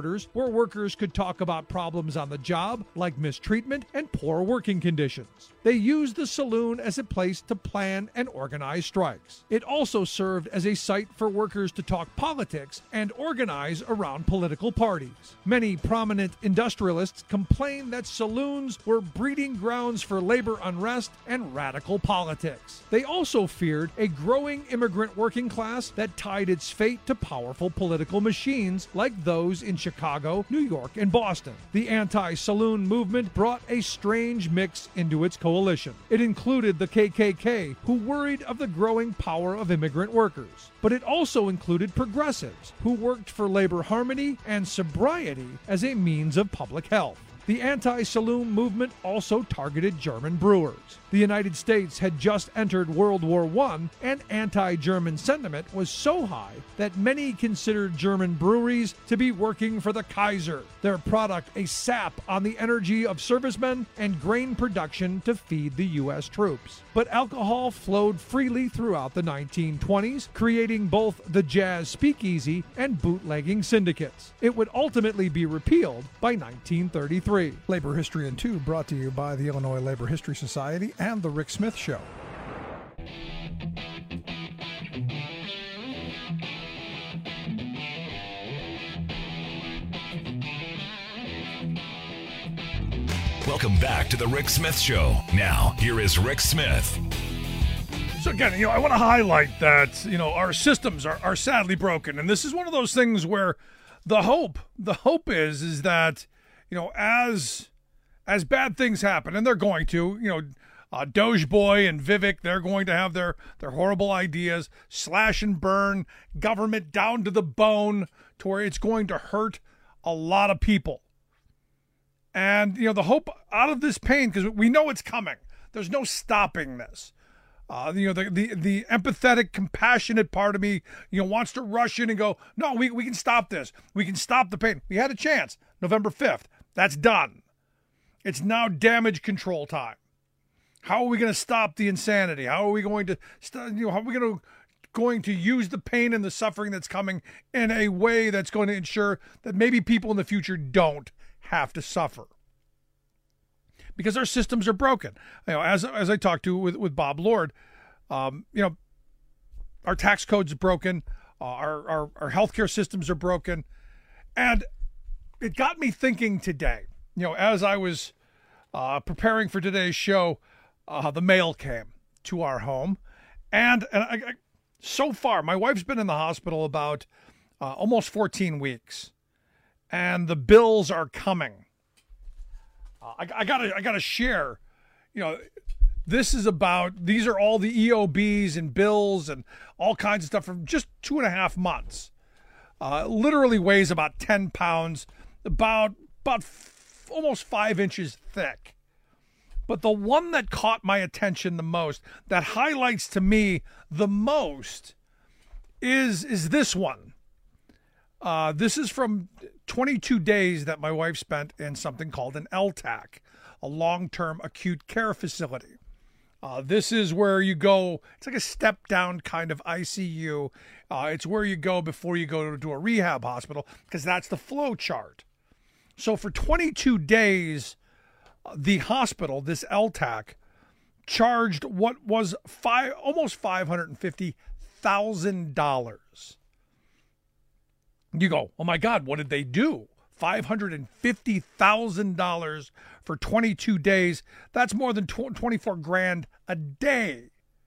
Speaker 11: where workers could talk about problems on the job like mistreatment and poor working conditions. They used the saloon as a place to plan and organize strikes. It also served as a site for workers to talk politics and organize around political parties. Many prominent industrialists complained that saloons were breeding grounds for labor unrest and radical politics. They also feared a growing immigrant working class that tied its fate to powerful political machines like those in Chicago, New York, and Boston. The anti-saloon movement brought a strange mix into its coalition. It included the K K K, who worried of the growing power of immigrant workers. But it also included progressives, who worked for labor harmony and sobriety as a means of public health. The anti-saloon movement also targeted German brewers. The United States had just entered World War One, and anti-German sentiment was so high that many considered German breweries to be working for the Kaiser, their product a sap on the energy of servicemen and grain production to feed the U S troops. But alcohol flowed freely throughout the nineteen twenties, creating both the jazz speakeasy and bootlegging syndicates. It would ultimately be repealed by nineteen thirty-three.
Speaker 18: Labor History in Two brought to you by the Illinois Labor History Society and The Rick Smith Show.
Speaker 16: Welcome back to The Rick Smith Show. Now, here is Rick Smith.
Speaker 11: So again, you know, I want to highlight that, you know, our systems are, are sadly broken. And this is one of those things where the hope, the hope is, is that, you know, as as bad things happen, and they're going to, you know, uh, Doge Boy and Vivek, they're going to have their, their horrible ideas, slash and burn, government down to the bone, to where it's going to hurt a lot of people. And, you know, the hope out of this pain, because we know it's coming. There's no stopping this. Uh, you know, the, the the empathetic, compassionate part of me, you know, wants to rush in and go, no, we, we can stop this. We can stop the pain. We had a chance. November fifth. That's done. It's now damage control time. How are we going to stop the insanity? How are we going to, st- you know, how are we going to going to use the pain and the suffering that's coming in a way that's going to ensure that maybe people in the future don't have to suffer? Because our systems are broken. You know, as as I talked to with, with Bob Lord, um, you know, our tax code's broken, uh, our, our our healthcare systems are broken, and it got me thinking today. You know, as I was uh, preparing for today's show, uh, the mail came to our home, and and I, I, so far, my wife's been in the hospital about uh, almost fourteen weeks, and the bills are coming. Uh, I, I gotta, I gotta share. You know, this is about. These are all the E O Bs and bills and all kinds of stuff from just two and a half months. Uh, literally weighs about ten pounds, about about f- almost five inches thick. But the one that caught my attention the most, that highlights to me the most, is is this one. Uh, this is from twenty-two days that my wife spent in something called an L T A C, a long-term acute care facility. Uh, this is where you go. It's like a step-down kind of I C U. Uh, it's where you go before you go to a rehab hospital, because that's the flow chart. So for twenty-two days, the hospital, this L T A C, charged what was five, almost five hundred fifty thousand dollars. You go, oh my God, what did they do? five hundred fifty thousand dollars for twenty-two days. That's more than twenty-four grand a day.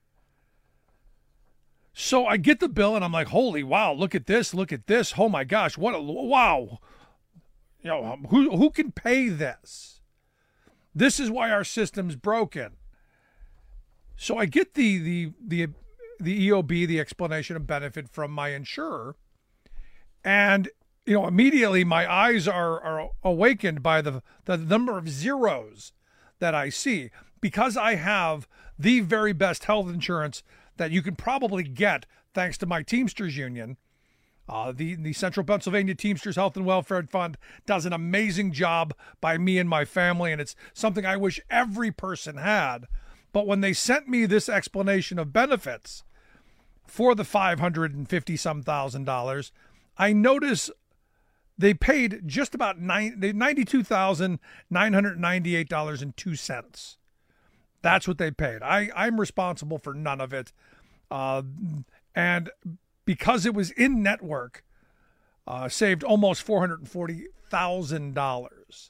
Speaker 11: So I get the bill and I'm like, holy wow, look at this, look at this. Oh my gosh, what a, wow. You know, who, who can pay this? This is why our system's broken. So I get the, the, the, the E O B, the explanation of benefit, from my insurer. And, you know, immediately my eyes are, are awakened by the, the number of zeros that I see, because I have the very best health insurance that you can probably get thanks to my Teamsters union. Uh, the, the Central Pennsylvania Teamsters Health and Welfare Fund does an amazing job by me and my family, and it's something I wish every person had. But when they sent me this explanation of benefits for the five hundred fifty some thousand dollars, I notice they paid just about ninety-two thousand nine hundred ninety-eight dollars and two cents. That's what they paid. I, I'm responsible for none of it. Uh, and because it was in network, uh, saved almost four hundred forty thousand dollars.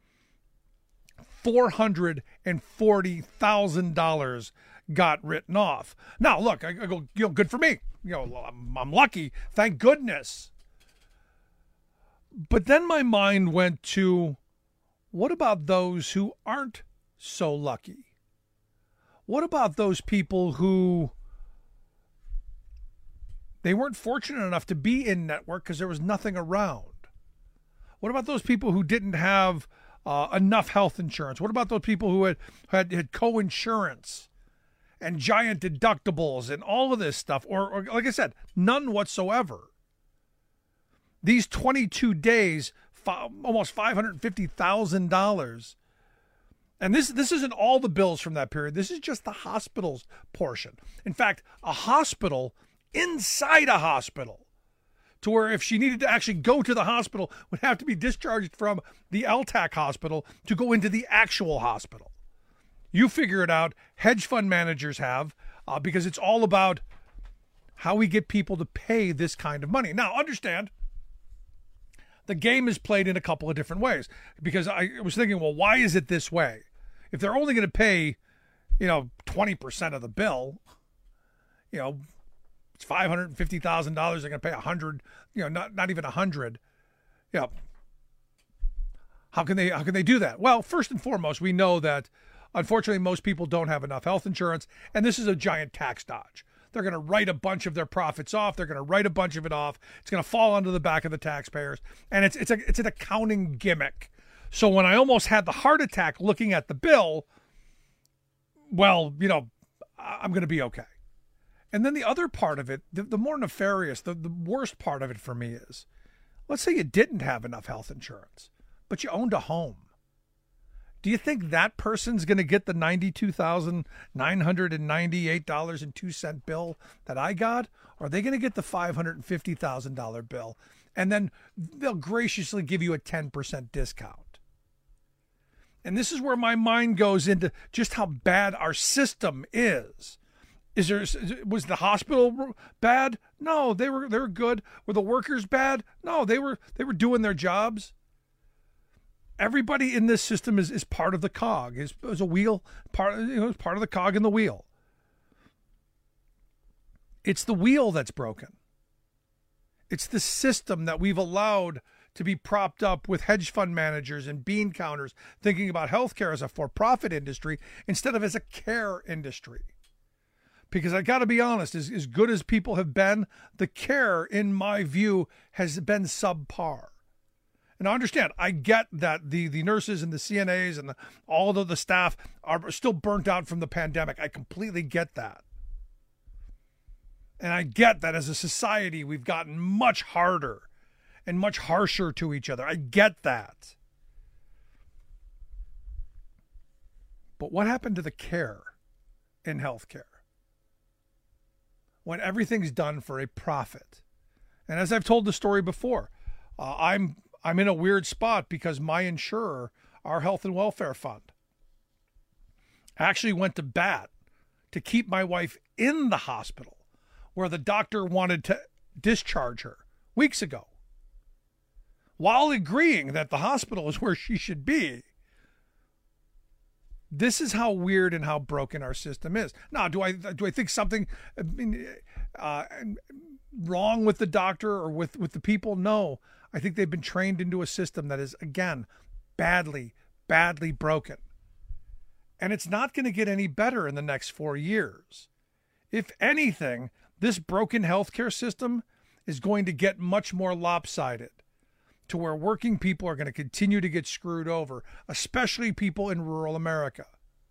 Speaker 11: four hundred forty thousand dollars got written off. Now, look, I, I go, you know, good for me. You know, I'm, I'm lucky. Thank goodness. But then my mind went to, what about those who aren't so lucky? What about those people who they weren't fortunate enough to be in network because there was nothing around? What about those people who didn't have uh, enough health insurance? What about those people who had, had, had co-insurance and giant deductibles and all of this stuff? Or, or like I said, none whatsoever. These twenty-two days, f- almost five hundred fifty thousand dollars. And this this isn't all the bills from that period. This is just the hospital's portion. In fact, a hospital inside a hospital, to where if she needed to actually go to the hospital, would have to be discharged from the L T A C hospital to go into the actual hospital. You figure it out. Hedge fund managers have, uh, because it's all about how we get people to pay this kind of money. Now, understand, the game is played in a couple of different ways, because I was thinking, well, why is it this way? If they're only going to pay, you know, twenty percent of the bill, you know, it's five hundred fifty thousand dollars. They're going to pay one hundred, you know, not not even one hundred. You know, how can they how can they do that? Well, first and foremost, we know that unfortunately most people don't have enough health insurance, and this is a giant tax dodge. They're going to write a bunch of their profits off. They're going to write a bunch of it off. It's going to fall onto the back of the taxpayers, and it's it's a it's an accounting gimmick. So when I almost had the heart attack looking at the bill, well, you know, I'm going to be okay. And then the other part of it, the, the more nefarious, the, the worst part of it for me is, let's say you didn't have enough health insurance, but you owned a home. Do you think that person's going to get the ninety-two thousand nine hundred ninety-eight dollars and two cents bill that I got? Or are they going to get the five hundred fifty thousand dollars bill? And then they'll graciously give you a ten percent discount. And this is where my mind goes into just how bad our system is. Is there, was the hospital bad? No, they were they were good. Were the workers bad? No, they were they were doing their jobs. Everybody in this system is, is part of the cog, is, is a wheel, part, you know, is part of the cog in the wheel. It's the wheel that's broken. It's the system that we've allowed to be propped up with hedge fund managers and bean counters thinking about healthcare as a for-profit industry instead of as a care industry. Because I got to be honest, as, as good as people have been, the care, in my view, has been subpar. And I understand, I get that the, the nurses and the C N As and the, all of the staff are still burnt out from the pandemic. I completely get that. And I get that as a society, we've gotten much harder and much harsher to each other. I get that. But what happened to the care in healthcare when everything's done for a profit? And as I've told the story before, uh, I'm I'm in a weird spot because my insurer, our health and welfare fund, actually went to bat to keep my wife in the hospital where the doctor wanted to discharge her weeks ago, while agreeing that the hospital is where she should be. This is how weird and how broken our system is. Now, do I do I think something uh, wrong with the doctor or with, with the people? No. I think they've been trained into a system that is, again, badly, badly broken. And it's not going to get any better in the next four years. If anything, this broken healthcare system is going to get much more lopsided, to where working people are going to continue to get screwed over, especially people in rural America.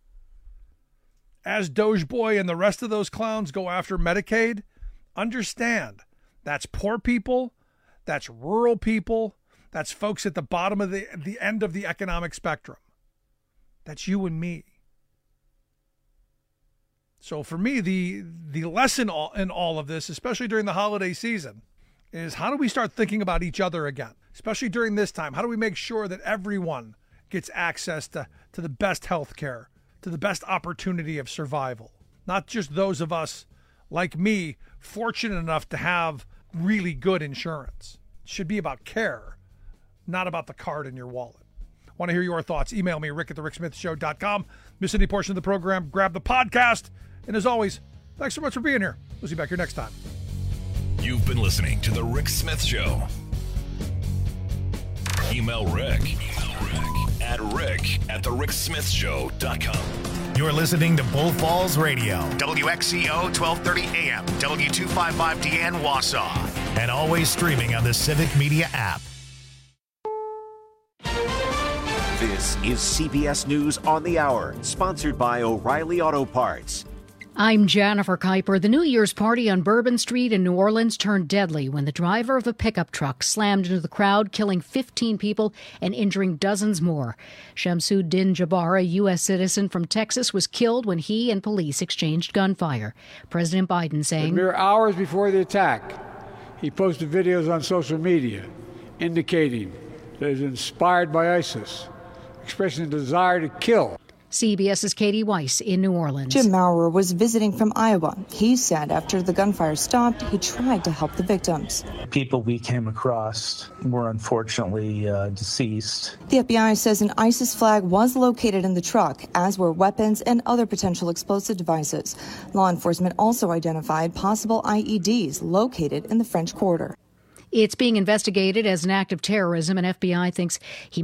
Speaker 11: As Doge Boy and the rest of those clowns go after Medicaid, understand that's poor people, that's rural people, that's folks at the bottom of the, the end of the economic spectrum. That's you and me. So for me, the the lesson in all of this, especially during the holiday season, is how do we start thinking about each other again? especially during this time? How do we make sure that everyone gets access to, to the best health care, to the best opportunity of survival? Not just those of us like me, fortunate enough to have really good insurance. It should be about care, not about the card in your wallet. Want to hear your thoughts? Email me, rick at the rick smith show dot com. Miss any portion of the program, grab the podcast. And as always, thanks so much for being here. We'll see you back here next time.
Speaker 16: You've been listening to The Rick Smith Show. Email Rick, Email Rick at rick at the rick smith show dot com.
Speaker 1: You're listening to Bull Falls Radio, W X C O twelve thirty A M, W two fifty-five D N Wausau, and always streaming on the Civic Media app.
Speaker 19: This is C B S News on the Hour, sponsored by O'Reilly Auto Parts.
Speaker 2: I'm Jennifer Kuiper. The New Year's party on Bourbon Street in New Orleans turned deadly when the driver of a pickup truck slammed into the crowd, killing fifteen people and injuring dozens more. Shamsuddin Jabbar, a U S citizen from Texas, was killed when he and police exchanged gunfire. President Biden saying,
Speaker 3: mere hours before the attack, he posted videos on social media indicating that he was inspired by ISIS, expressing a desire to kill.
Speaker 2: CBS's Katie Weiss in New Orleans.
Speaker 20: Jim Maurer was visiting from Iowa. He said after the gunfire stopped, he tried to help the victims.
Speaker 21: People we came across were unfortunately uh, deceased.
Speaker 20: The F B I says an ISIS flag was located in the truck, as were weapons and other potential explosive devices. Law enforcement also identified possible I E Ds located in the French Quarter.
Speaker 2: It's being investigated as an act of terrorism, and F B I thinks he